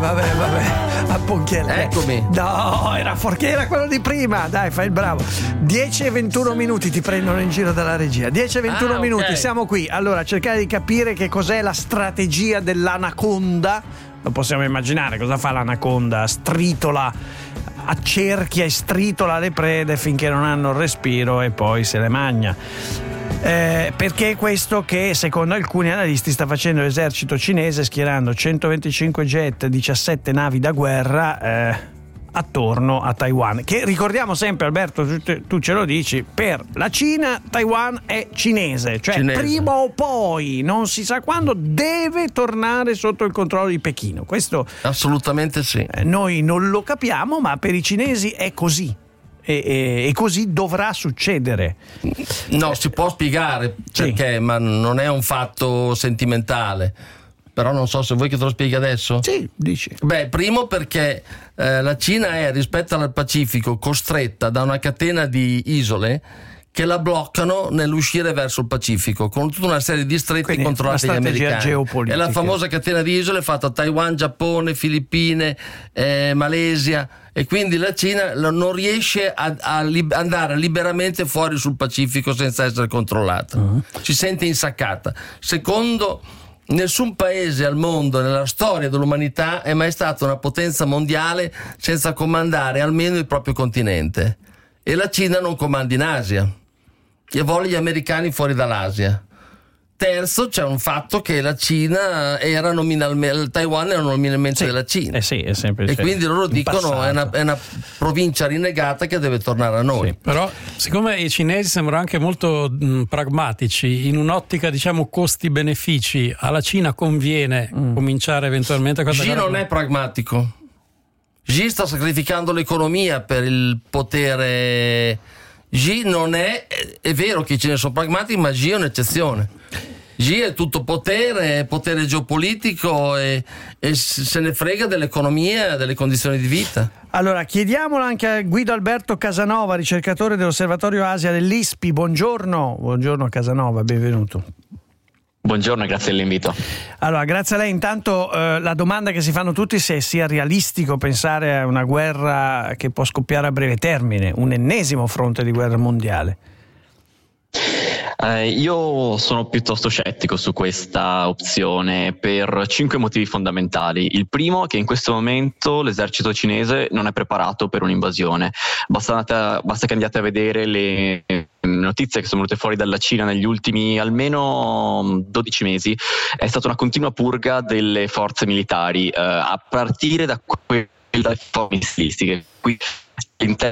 a Ponchielli. Eccomi. No, era quello di prima. Dai, fai il bravo. 10 e 21 minuti ti prendono in giro dalla regia. 10 e 21 minuti, okay. Siamo qui. Allora, cercare di capire che cos'è la strategia dell'anaconda. Lo possiamo immaginare, cosa fa l'anaconda? Stritola, accerchia e stritola le prede finché non hanno il respiro e poi se le mangia. Perché è questo che secondo alcuni analisti sta facendo l'esercito cinese, schierando 125 jet, 17 navi da guerra attorno a Taiwan, che ricordiamo sempre, Alberto, tu ce lo dici, per la Cina Taiwan è cinese, cioè prima o poi, non si sa quando, deve tornare sotto il controllo di Pechino. Questo assolutamente sì. Noi non lo capiamo, ma per i cinesi è così. E così dovrà succedere. No, si può spiegare perché, ma non è un fatto sentimentale. Però non so se vuoi che te lo spieghi adesso. Sì, dici. Beh, primo perché la Cina è, rispetto al Pacifico, costretta da una catena di isole che la bloccano nell'uscire verso il Pacifico, con tutta una serie di stretti controllati dagli americani. È la famosa catena di isole fatta Taiwan, Giappone, Filippine, Malesia, e quindi la Cina non riesce a andare liberamente fuori sul Pacifico senza essere controllata. Si sente insaccata. Secondo, nessun paese al mondo nella storia dell'umanità è mai stata una potenza mondiale senza comandare almeno il proprio continente, e la Cina non comanda in Asia e vuole gli americani fuori dall'Asia. Terzo, c'è un fatto che la Cina era nominalmente, il Taiwan era nominalmente della Cina. Sì, è sempre e quindi loro dicono è una provincia rinnegata che deve tornare a noi. Sì, però siccome i cinesi sembrano anche molto pragmatici, in un'ottica diciamo costi-benefici, alla Cina conviene cominciare eventualmente a Xi non è pragmatico. Xi sta sacrificando l'economia per il potere. Xi non è vero che i cinesi sono pragmatici, ma Xi è un'eccezione. Xi è tutto potere geopolitico e se ne frega dell'economia e delle condizioni di vita. Allora, chiediamolo anche a Guido Alberto Casanova, ricercatore dell'Osservatorio Asia dell'ISPI. Buongiorno Casanova, benvenuto. Buongiorno e grazie dell'invito. Allora, grazie a lei. Intanto la domanda che si fanno tutti è se sia realistico pensare a una guerra che può scoppiare a breve termine, un ennesimo fronte di guerra mondiale. Io sono piuttosto scettico su questa opzione per 5 motivi fondamentali. Il primo è che in questo momento l'esercito cinese non è preparato per un'invasione. Basta che andiate a vedere le notizie che sono venute fuori dalla Cina negli ultimi almeno 12 mesi. È stata una continua purga delle forze militari, a partire da quelle missilistiche. Qui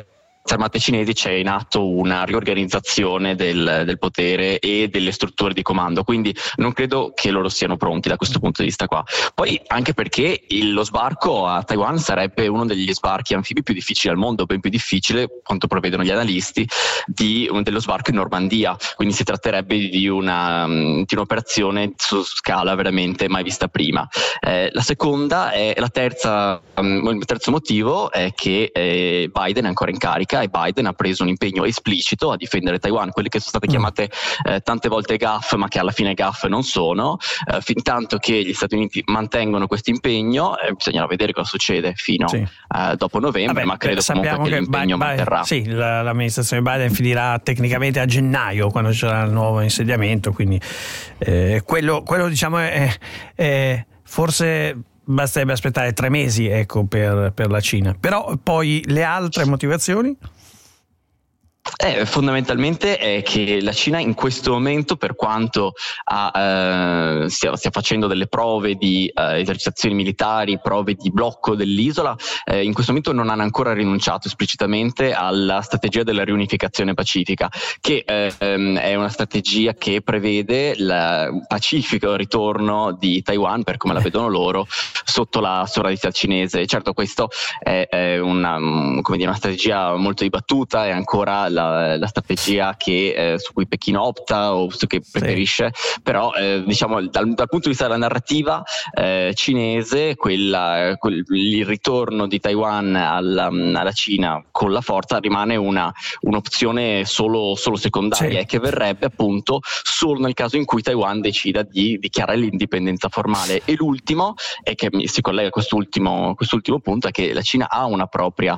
armate cinesi c'è in atto una riorganizzazione del potere e delle strutture di comando, quindi non credo che loro siano pronti da questo punto di vista qua. Poi anche perché lo sbarco a Taiwan sarebbe uno degli sbarchi anfibi più difficili al mondo, ben più difficile, quanto prevedono gli analisti, dello sbarco in Normandia, quindi si tratterebbe di un'operazione su scala veramente mai vista prima. La seconda è il terzo motivo è che Biden è ancora in carica e Biden ha preso un impegno esplicito a difendere Taiwan, quelle che sono state chiamate tante volte gaffe, ma che alla fine gaffe non sono. Fin tanto che gli Stati Uniti mantengono questo impegno, bisognerà vedere cosa succede fino dopo novembre. Ma credo comunque che l'impegno manterrà. Sì, l'amministrazione Biden finirà tecnicamente a gennaio, quando ci sarà il nuovo insediamento, quindi quello diciamo è forse basterebbe aspettare 3 mesi, ecco, per la Cina. Però poi le altre motivazioni? Fondamentalmente è che la Cina in questo momento, per quanto stia facendo delle prove di esercitazioni militari, prove di blocco dell'isola, in questo momento non hanno ancora rinunciato esplicitamente alla strategia della riunificazione pacifica, che è una strategia che prevede il pacifico ritorno di Taiwan, per come la vedono loro, sotto la sovranità cinese. Certo, questo è una strategia molto dibattuta, è ancora la strategia su cui Pechino opta o su che preferisce, però diciamo dal punto di vista della narrativa cinese, il ritorno di Taiwan alla Cina con la forza rimane un'opzione solo secondaria, e che verrebbe appunto solo nel caso in cui Taiwan decida di dichiarare l'indipendenza formale. E l'ultimo, e che si collega a quest'ultimo punto, è che la Cina ha una propria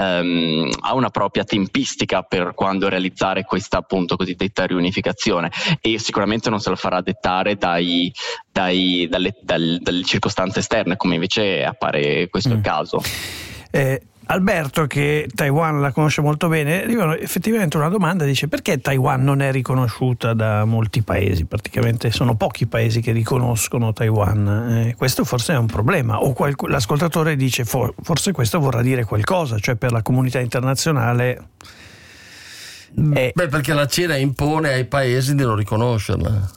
tempistica per quando realizzare questa appunto cosiddetta riunificazione, e sicuramente non se lo farà dettare dalle circostanze esterne, come invece appare questo il caso. Alberto, che Taiwan la conosce molto bene, arriva effettivamente una domanda, dice: perché Taiwan non è riconosciuta da molti paesi? Praticamente sono pochi paesi che riconoscono Taiwan. Questo forse è un problema, o l'ascoltatore dice forse questo vorrà dire qualcosa, cioè per la comunità internazionale. Perché la Cina impone ai paesi di non riconoscerla.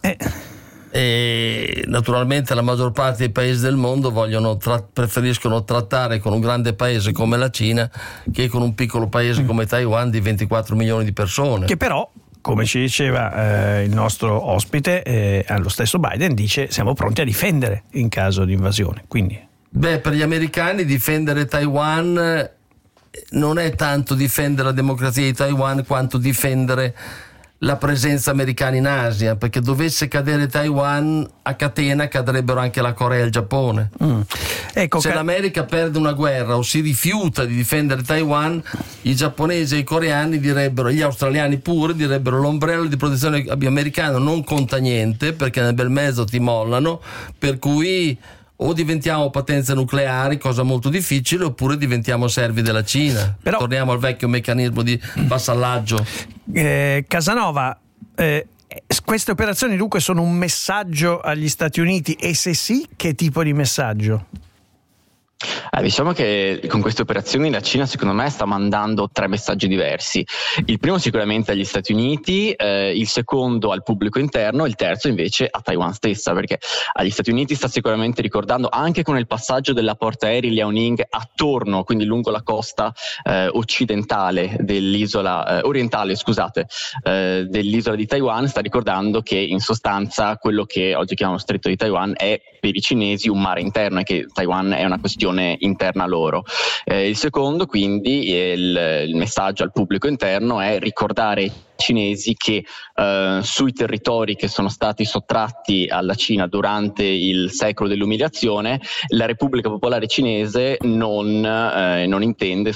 E naturalmente la maggior parte dei paesi del mondo preferiscono trattare con un grande paese come la Cina che con un piccolo paese come Taiwan di 24 milioni di persone. Che però, come ci diceva il nostro ospite, allo stesso Biden dice: siamo pronti a difendere in caso di invasione. Quindi per gli americani difendere Taiwan non è tanto difendere la democrazia di Taiwan quanto difendere la presenza americana in Asia, perché dovesse cadere Taiwan, a catena cadrebbero anche la Corea e il Giappone. Se l'America perde una guerra o si rifiuta di difendere Taiwan, i giapponesi e i coreani direbbero, gli australiani pure direbbero: l'ombrello di protezione americano non conta niente, perché nel bel mezzo ti mollano, per cui o diventiamo potenze nucleari, cosa molto difficile, oppure diventiamo servi della Cina. Però torniamo al vecchio meccanismo di vassallaggio. Casanova, queste operazioni dunque sono un messaggio agli Stati Uniti, e se sì, che tipo di messaggio? Diciamo che con queste operazioni la Cina, secondo me, sta mandando 3 messaggi diversi. Il primo sicuramente agli Stati Uniti, il secondo al pubblico interno, il terzo invece a Taiwan stessa, perché agli Stati Uniti sta sicuramente ricordando, anche con il passaggio della portaerei Liaoning attorno, quindi lungo la costa occidentale dell'isola orientale, dell'isola di Taiwan, sta ricordando che in sostanza quello che oggi chiamano Stretto di Taiwan è per i cinesi un mare interno, e che Taiwan è una questione interna loro. Il secondo, quindi, il messaggio al pubblico interno è ricordare ai cinesi che sui territori che sono stati sottratti alla Cina durante il secolo dell'umiliazione, la Repubblica Popolare Cinese non intende,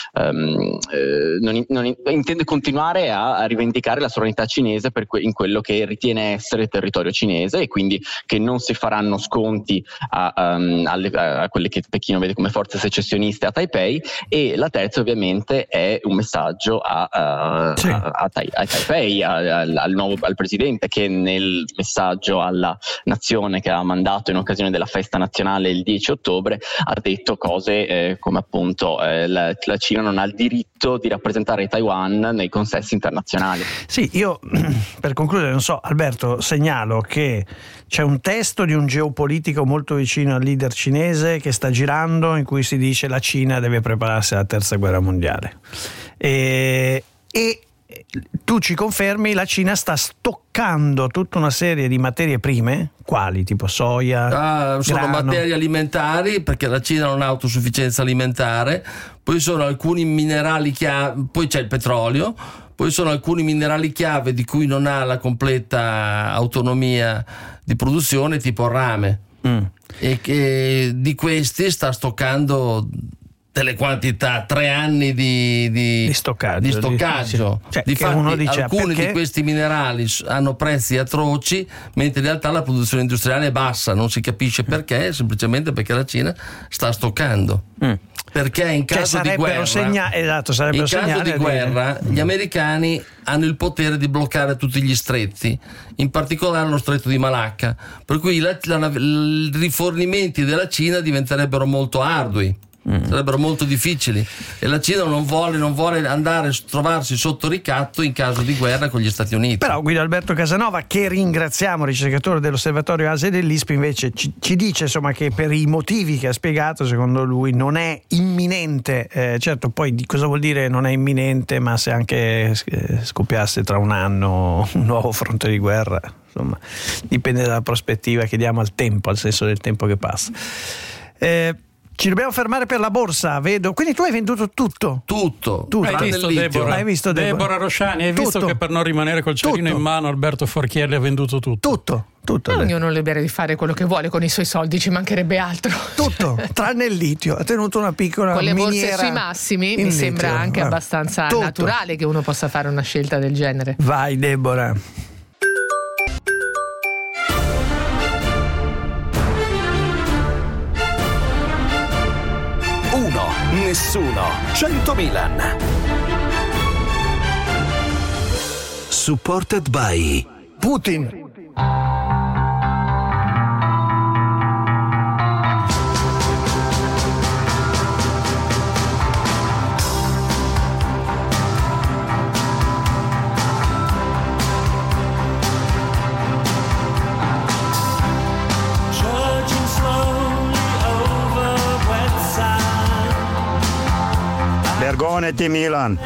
intende continuare a rivendicare la sovranità cinese in quello che ritiene essere territorio cinese, e quindi che non si faranno sconti a quelle che Pechino vede come forze secessioniste a Taipei. E la terza ovviamente è un messaggio a Taiwan. Taipei, al presidente, che nel messaggio alla nazione che ha mandato in occasione della festa nazionale il 10 ottobre ha detto cose come appunto la Cina non ha il diritto di rappresentare Taiwan nei consessi internazionali. Sì, io per concludere, non so, Alberto, segnalo che c'è un testo di un geopolitico molto vicino al leader cinese che sta girando, in cui si dice la Cina deve prepararsi alla terza guerra mondiale, e tu ci confermi, la Cina sta stoccando tutta una serie di materie prime, quali tipo soia, sono grano. materie alimentari, perché la Cina non ha autosufficienza alimentare, poi sono alcuni minerali chiave, poi c'è il petrolio, poi sono alcuni minerali chiave di cui non ha la completa autonomia di produzione, tipo il rame, e che di questi sta stoccando delle quantità, 3 anni di stoccaggio. Cioè, Difatti, uno dice, alcuni perché? di questi minerali hanno prezzi atroci, mentre in realtà la produzione industriale è bassa, non si capisce perché, semplicemente perché la Cina sta stoccando. Perché in caso di guerra, gli americani hanno il potere di bloccare tutti gli stretti, in particolare lo stretto di Malacca, per cui i rifornimenti della Cina diventerebbero molto ardui. Sarebbero molto difficili, e la Cina non vuole andare a trovarsi sotto ricatto in caso di guerra con gli Stati Uniti. Però Guido Alberto Casanova, che ringraziamo, ricercatore dell'Osservatorio Asia dell'ISP, invece ci dice insomma che per i motivi che ha spiegato, secondo lui non è imminente, certo poi di cosa vuol dire non è imminente, ma se anche scoppiasse tra un anno un nuovo fronte di guerra, insomma dipende dalla prospettiva che diamo al tempo, al senso del tempo che passa. Ci dobbiamo fermare per la borsa, vedo. Quindi tu hai venduto tutto? Tutto. Hai visto Deborah Rosciani? Hai visto che per non rimanere col cerino in mano Alberto Forchielli ha venduto tutto? Tutto. Ognuno libera di fare quello che vuole con i suoi soldi, ci mancherebbe altro. Tutto, tranne il litio. Ha tenuto una piccola con le borse miniera sui massimi, mi sembra anche abbastanza naturale che uno possa fare una scelta del genere. Vai Deborah. Nessuno. 100 Milan. Supported by Putin. Vergognati Milan.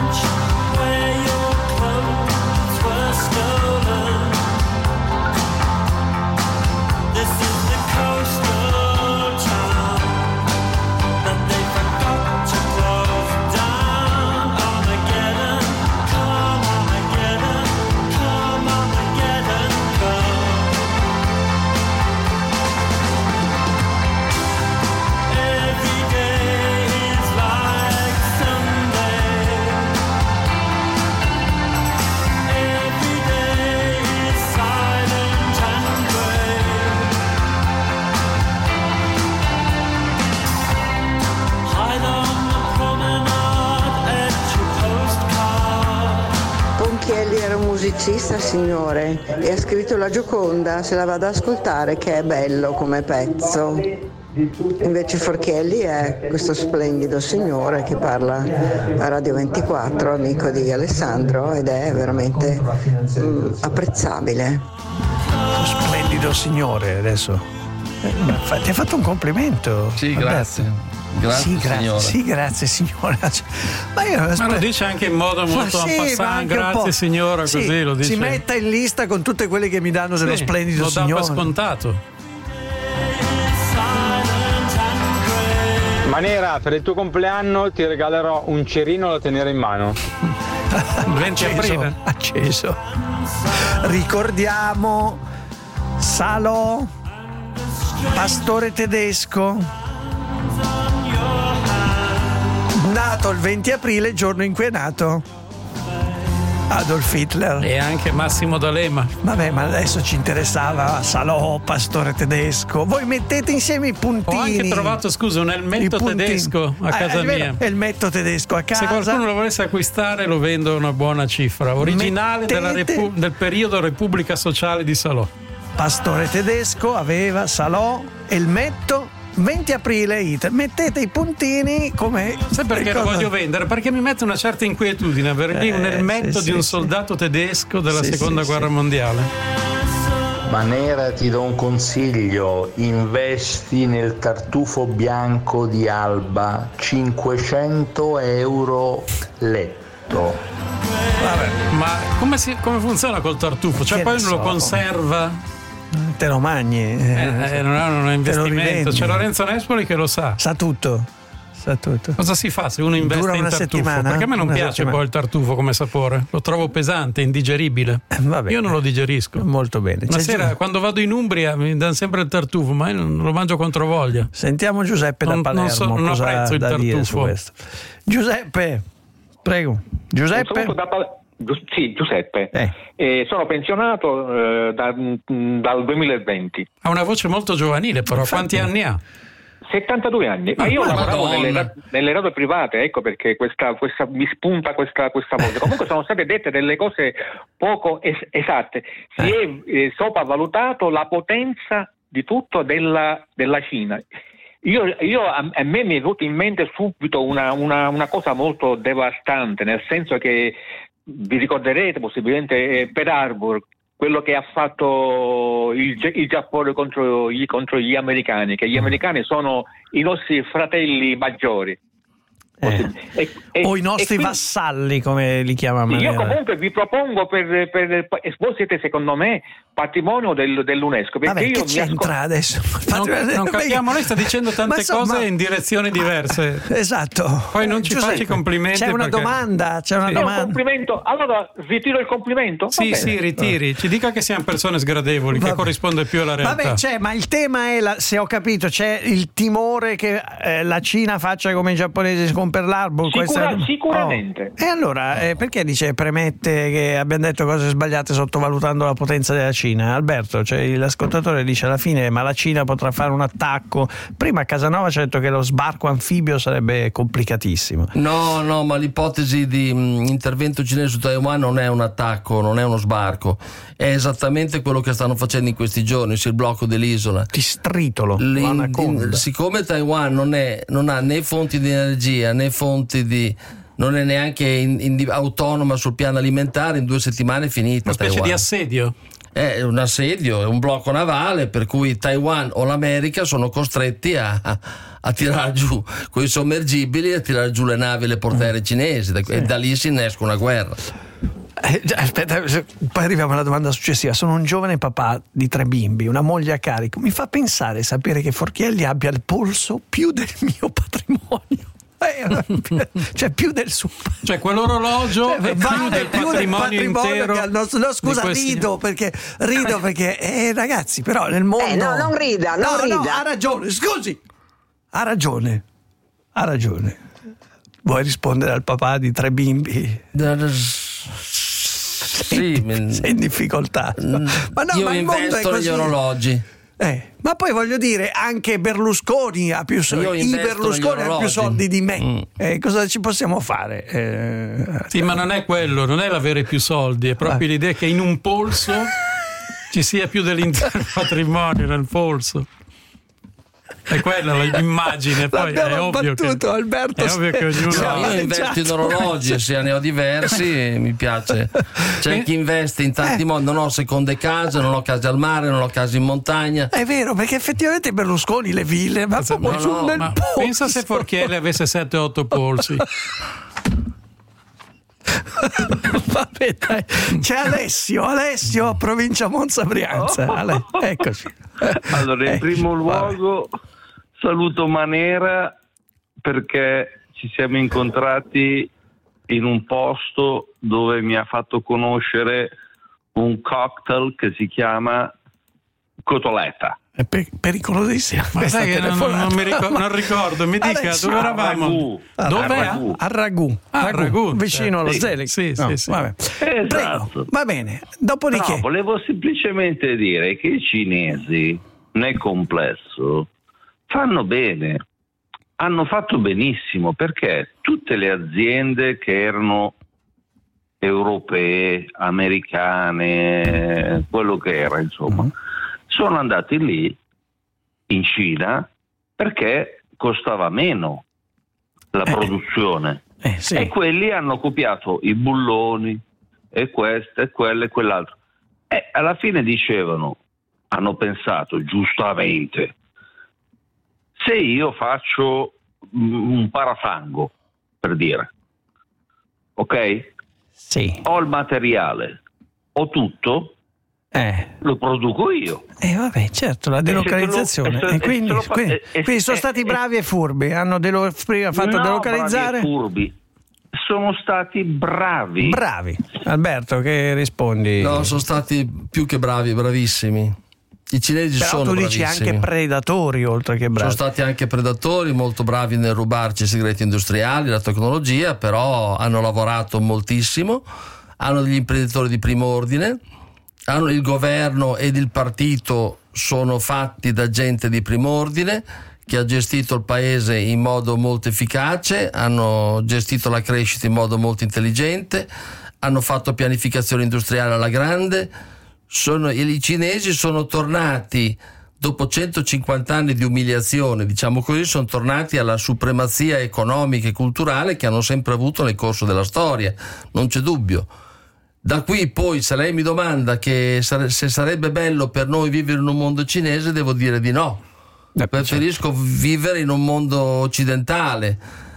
Era un musicista, signore, e ha scritto La Gioconda, se la vado ad ascoltare, che è bello come pezzo. Invece Forchielli è questo splendido signore che parla a Radio 24, amico di Alessandro, ed è veramente apprezzabile. Splendido signore, adesso ti ha fatto un complimento. Sì, grazie. Sì, grazie signora. Ma lo dice anche in modo molto en passant, grazie signora, così lo dice. Si metta in lista con tutte quelle che mi danno dello splendido signore. Lo dà per scontato. Manera, per il tuo compleanno ti regalerò un cerino da tenere in mano. 20 aprile. Acceso. Ricordiamo Salò, pastore tedesco, nato il 20 aprile, giorno in cui è nato Adolf Hitler. E anche Massimo D'Alema. Vabbè, ma adesso ci interessava Salò, Pastore Tedesco. Voi mettete insieme i puntini. Ho anche trovato, scusa, un elmetto tedesco a casa mia. Elmetto tedesco a casa. Se qualcuno lo volesse acquistare lo vendo a una buona cifra. Originale del periodo Repubblica Sociale di Salò. Pastore Tedesco aveva Salò, elmetto. 20 aprile Hitler. Mettete i puntini come. Sai perché lo voglio vendere? Perché mi mette una certa inquietudine avere lì un elmetto di un soldato tedesco della seconda guerra mondiale. Manera, ti do un consiglio: investi nel tartufo bianco di Alba, 500 euro letto. Vabbè, ma come funziona col tartufo? Cioè, poi lo conserva? Te lo mangi, non è un investimento. C'è Lorenzo Nespoli che lo sa. Sa tutto. Cosa si fa se uno investe in tartufo? Settimana? Perché a me non piace poi il tartufo come sapore, lo trovo pesante, indigeribile. Io non lo digerisco. Molto bene. Una sera quando vado in Umbria mi danno sempre il tartufo, ma io non lo mangio contro voglia. Sentiamo Giuseppe da Palermo. Non apprezzo il tartufo. Giuseppe, prego. Giuseppe? Sì, Giuseppe. Sono pensionato dal 2020. Ha una voce molto giovanile, però. Quanti anni ha? 72 anni. Ma io lavoravo nelle radio private, ecco perché mi spunta questa voce. Comunque sono state dette delle cose poco esatte. Si è sopravvalutato la potenza di tutto della Cina. A me mi è venuto in mente subito una cosa molto devastante, nel senso che vi ricorderete possibilmente Pearl Harbor, quello che ha fatto il Giappone contro gli americani, che gli americani sono i nostri fratelli maggiori. O i nostri vassalli, come li chiamano. Io comunque vi propongo voi siete secondo me patrimonio dell'UNESCO. Vabbè, che c'entra adesso? Non capiamo, lei sta dicendo tante cose in direzioni diverse. Esatto. Poi non ci faccia i complimenti. C'è una domanda. Un complimento. Allora ritiro il complimento? Sì, ritiri. Ci dica che siamo persone sgradevoli, che corrisponde più alla realtà. Vabbè, ma il tema è, se ho capito, c'è il timore che la Cina faccia come i giapponesi con Pearl Harbor. Sicuramente. E allora, perché premette che abbiamo detto cose sbagliate sottovalutando la potenza della Cina? Alberto, l'ascoltatore dice alla fine, ma la Cina potrà fare un attacco. Prima Casanova ci ha detto che lo sbarco anfibio sarebbe complicatissimo. No, ma l'ipotesi di intervento cinese su Taiwan non è un attacco, non è uno sbarco, è esattamente quello che stanno facendo in questi giorni, il blocco dell'isola. Ti stritolo. Siccome Taiwan non ha né fonti di energia né fonti di, non è neanche autonoma sul piano alimentare, in 2 settimane è finita. Una specie di assedio? È un assedio, è un blocco navale per cui Taiwan o l'America sono costretti a tirare giù con i sommergibili, a tirare giù le navi e le portaerei cinesi, e da lì si innesca una guerra. Aspetta, poi arriviamo alla domanda successiva. Sono un giovane papà di 3 bimbi, una moglie a carico. Mi fa pensare sapere che Forchielli abbia il polso più del mio patrimonio. Cioè più del suo, cioè quell'orologio è più del patrimonio intero. No, scusa, rido perché ragazzi, però nel mondo no, non rida. Ha ragione, scusi, ha ragione. Vuoi rispondere al papà di 3 bimbi? Sei in difficoltà. Io investo negli orologi. Ma poi voglio dire, anche Berlusconi ha più soldi. Berlusconi ha più soldi di me. Cosa ci possiamo fare? Sì, ma non è quello, non è l'avere più soldi, è proprio l'idea che in un polso ci sia più dell'intero patrimonio nel polso. È quella l'immagine, poi è ovvio Alberto, è ovvio che ognuno io investo in orologi, se ne ho diversi, mi piace. C'è chi investe in tanti modi. Non ho seconde case, non ho case al mare, non ho case in montagna. È vero, perché effettivamente Berlusconi le ville, ma proprio giù nel polso. Pensa se Forchielli avesse 7-8 polsi. Vabbè, dai. C'è Alessio, provincia Monza Brianza. Eccoci. Allora, in primo luogo saluto Manera perché ci siamo incontrati in un posto dove mi ha fatto conoscere un cocktail che si chiama cotoletta. È pericolosissima. Ma sai che non ricordo, mi dica adesso, dove eravamo? Dove? A Ragù, vicino allo Zelig. Sì. Vabbè. Esatto. Prego, va bene. Dopodiché, No, volevo semplicemente dire che i cinesi nel complesso fanno bene, hanno fatto benissimo, perché tutte le aziende che erano europee, americane, quello che era, insomma, sono andati lì in Cina perché costava meno la produzione e quelli hanno copiato i bulloni e questo e quello e quell'altro, e alla fine hanno pensato giustamente, se io faccio un parafango, per dire, ok? Sì. Ho il materiale, ho tutto, lo produco io. Vabbè, certo, la delocalizzazione. Quindi sono stati bravi e furbi, hanno fatto delocalizzare. Bravi e furbi. Sono stati bravi. Bravi. Alberto, che rispondi? No, sono stati più che bravi, bravissimi. I cinesi Però sono tu dici bravissimi. anche predatori oltre che bravi. Sono stati anche predatori, molto bravi nel rubarci i segreti industriali, la tecnologia, però hanno lavorato moltissimo, hanno degli imprenditori di primo ordine, hanno il governo ed il partito sono fatti da gente di primo ordine che ha gestito il paese in modo molto efficace, hanno gestito la crescita in modo molto intelligente, hanno fatto pianificazione industriale alla grande. I cinesi sono tornati dopo 150 anni di umiliazione, diciamo così, sono tornati alla supremazia economica e culturale che hanno sempre avuto nel corso della storia, non c'è dubbio. Da qui poi, se lei mi domanda se sarebbe bello per noi vivere in un mondo cinese, devo dire di no. Preferisco vivere in un mondo occidentale.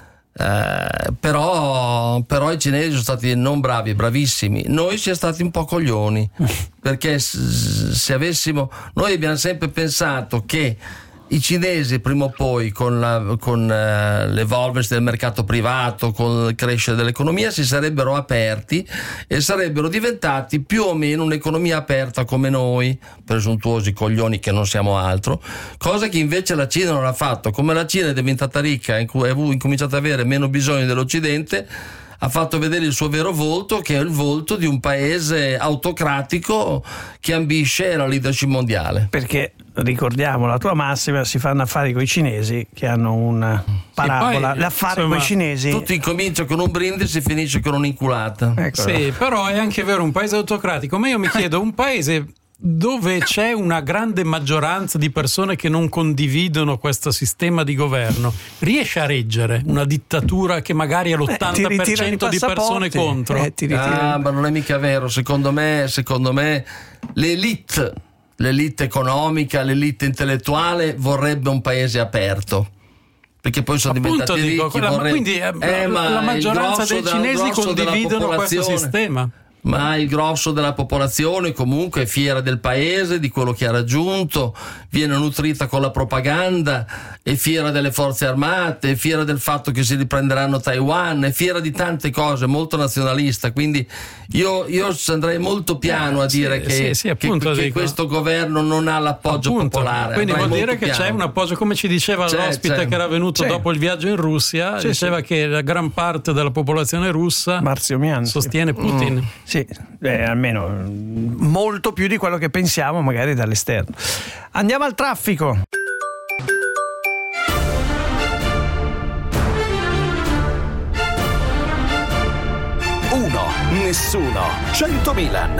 Però i cinesi sono stati non bravi, bravissimi. Noi siamo stati un po' coglioni, perché noi abbiamo sempre pensato che i cinesi prima o poi con l'evolversi del mercato privato, con il crescere dell'economia, si sarebbero aperti e sarebbero diventati più o meno un'economia aperta come noi, presuntuosi coglioni che non siamo altro, cosa che invece la Cina non ha fatto. Come la Cina è diventata ricca e ha incominciato ad avere meno bisogno dell'Occidente, ha fatto vedere il suo vero volto, che è il volto di un paese autocratico che ambisce la leadership mondiale. Perché, ricordiamo la tua massima, si fanno affari con i cinesi, che hanno una parabola, l'affare con i cinesi. Tutto incomincia con un brindisi e finisce con un'inculata. Sì, però è anche vero, un paese autocratico, ma io mi chiedo, un paese dove c'è una grande maggioranza di persone che non condividono questo sistema di governo, riesce a reggere una dittatura che magari è l'80% di persone contro? Ma non è mica vero. Secondo me l'elite economica, l'elite intellettuale vorrebbe un paese aperto, perché poi sono diventati ricchi. Quindi la maggioranza dei cinesi condividono questo sistema. Ma il grosso della popolazione comunque è fiera del paese, di quello che ha raggiunto, viene nutrita con la propaganda, è fiera delle forze armate, è fiera del fatto che si riprenderanno Taiwan, è fiera di tante cose, molto nazionalista. Quindi io andrei molto piano a dire che questo governo non ha l'appoggio popolare. Quindi vuol dire che c'è un appoggio, come ci diceva l'ospite che era venuto dopo il viaggio in Russia, diceva che la gran parte della popolazione russa sostiene Putin. Sì, almeno molto più di quello che pensiamo magari dall'esterno. Andiamo al traffico. Nessuno 100 Milan.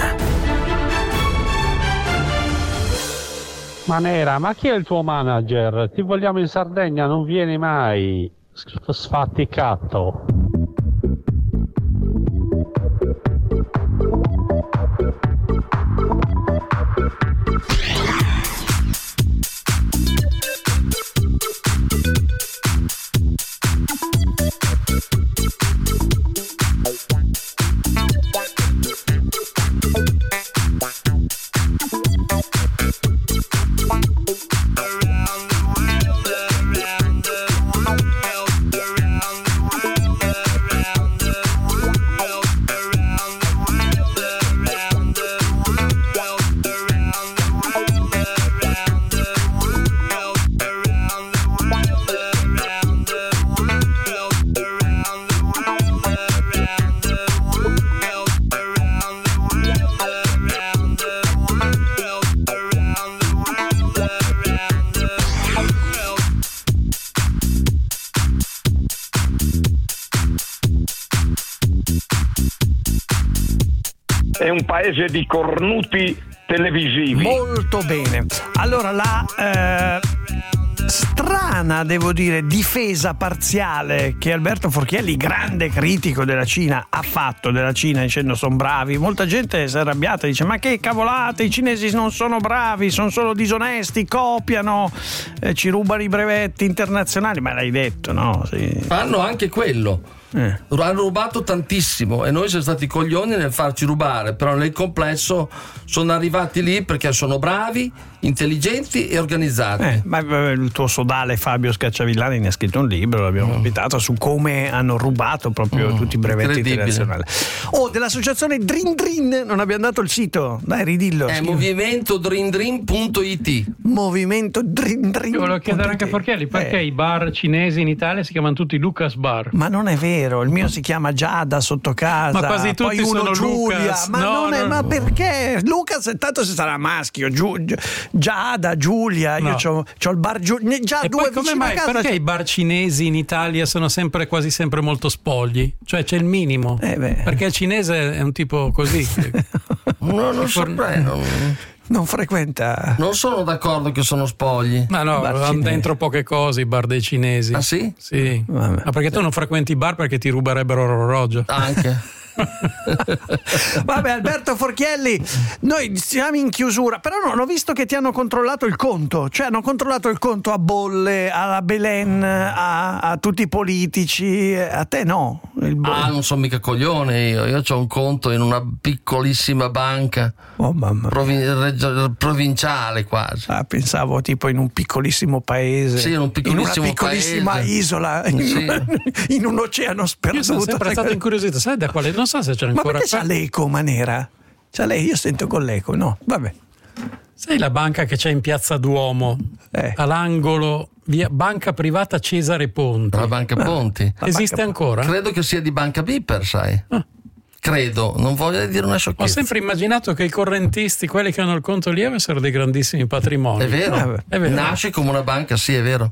Manera, ma chi è il tuo manager? Ti vogliamo in Sardegna, non vieni mai. Sfaticato. è un paese di cornuti televisivi. Molto bene. Allora, la strana, devo dire, difesa parziale che Alberto Forchielli, grande critico della Cina, ha fatto della Cina dicendo sono bravi. Molta gente si è arrabbiata, dice ma che cavolate, i cinesi non sono bravi, sono solo disonesti, copiano, ci rubano i brevetti internazionali. Ma l'hai detto, no? Sì. Fanno anche quello. Hanno rubato tantissimo e noi siamo stati coglioni nel farci rubare, però nel complesso sono arrivati lì perché sono bravi, intelligenti e organizzati. Ma il tuo sodale Fabio Scacciavillani ne ha scritto un libro, l'abbiamo invitato, su come hanno rubato proprio tutti i brevetti internazionali. Dell'associazione Drin Drin non abbiamo dato il sito, dai, ridillo. È movimentodrindrin.it. Movimento Drin Drin. Io volevo chiedere anche a Forchielli perché i bar cinesi in Italia si chiamano tutti Lucas Bar. Ma non è vero, il mio si chiama Giada sotto casa, ma quasi tutti poi uno sono Giulia, Lucas. ma perché? Lucas tanto se sarà maschio, Giada, Giulia, io c'ho il bar Giulia, già e due poi come mai? casa. Perché i bar cinesi in Italia sono quasi sempre molto spogli? Cioè c'è il minimo. Perché il cinese è un tipo così. Non saprei, non frequenta. Non sono d'accordo che sono spogli. Ma no, hanno dentro poche cose i bar dei cinesi. Ah sì? Sì. Ma perché tu non frequenti i bar perché ti ruberebbero l'orologio? Anche. Vabbè, Alberto Forchielli, noi siamo in chiusura, però non ho visto che ti hanno controllato il conto, cioè hanno controllato il conto a Bolle, alla Belen, a tutti i politici, a te no? Non sono mica coglione io ho un conto in una piccolissima banca provinciale quasi. Pensavo tipo in un piccolissimo paese, sì, in una piccolissima paese. Isola, in un oceano sperduto. Io sono sempre stato incuriosito, sai da quale? Non so se c'è ancora. Ma perché c'ha l'eco, Manera? C'ha lei, io sento con l'eco, no? Vabbè. Sai la banca che c'è in Piazza Duomo, all'angolo via Banca Privata Cesare Ponti? La Banca Ponti. Esiste ancora? Credo che sia di Banca Bipper, sai. Credo, non voglio dire una sciocchezza. Ho sempre immaginato che i correntisti, quelli che hanno il conto lì, avessero dei grandissimi patrimoni. È vero. Nasce come una banca, sì, è vero.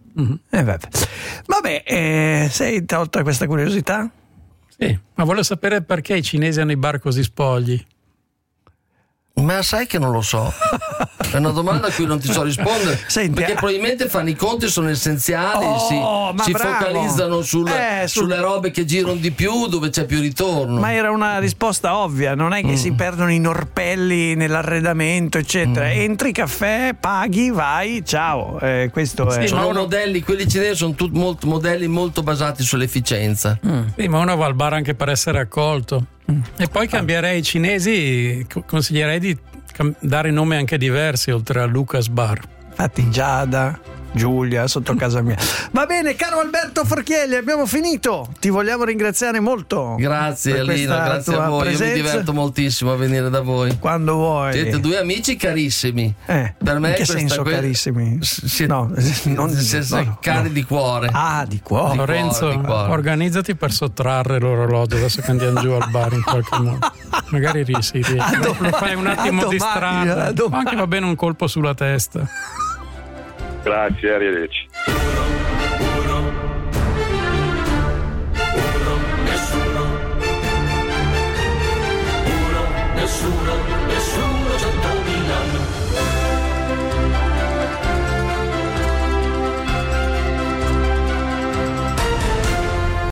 Vabbè, sei tolta questa curiosità? Sì, ma volevo sapere perché i cinesi hanno i bar così spogli. Ma sai che non lo so. È una domanda a cui non ti so rispondere. Perché probabilmente fanno i conti, sono essenziali, si focalizzano sulle robe che girano di più, dove c'è più ritorno. Ma era una risposta ovvia, non è che si perdono i norpelli nell'arredamento, eccetera. Entri, caffè, paghi, vai, ciao. Questo è. Sono modelli, quelli cinesi sono tutti modelli molto basati sull'efficienza. Sì, ma uno va al bar anche per essere accolto. E poi cambierei i cinesi, consiglierei di dare nomi anche diversi oltre a Lucas Bar. Infatti Giada, Giulia sotto casa mia. Va bene, caro Alberto Forchielli, abbiamo finito. Ti vogliamo ringraziare molto. Grazie Lino, grazie a voi. Presenza. Io mi diverto moltissimo a venire da voi. Quando vuoi. Siete due amici carissimi. Per me in che senso carissimi? Cari di cuore. Ah, di cuore. Lorenzo, di cuore. Organizzati per sottrarre l'orologio adesso che andiamo giù al bar in qualche modo. Magari lo fai un attimo distrarre. Anche va bene un colpo sulla testa. Grazie, arrivederci. Nessuno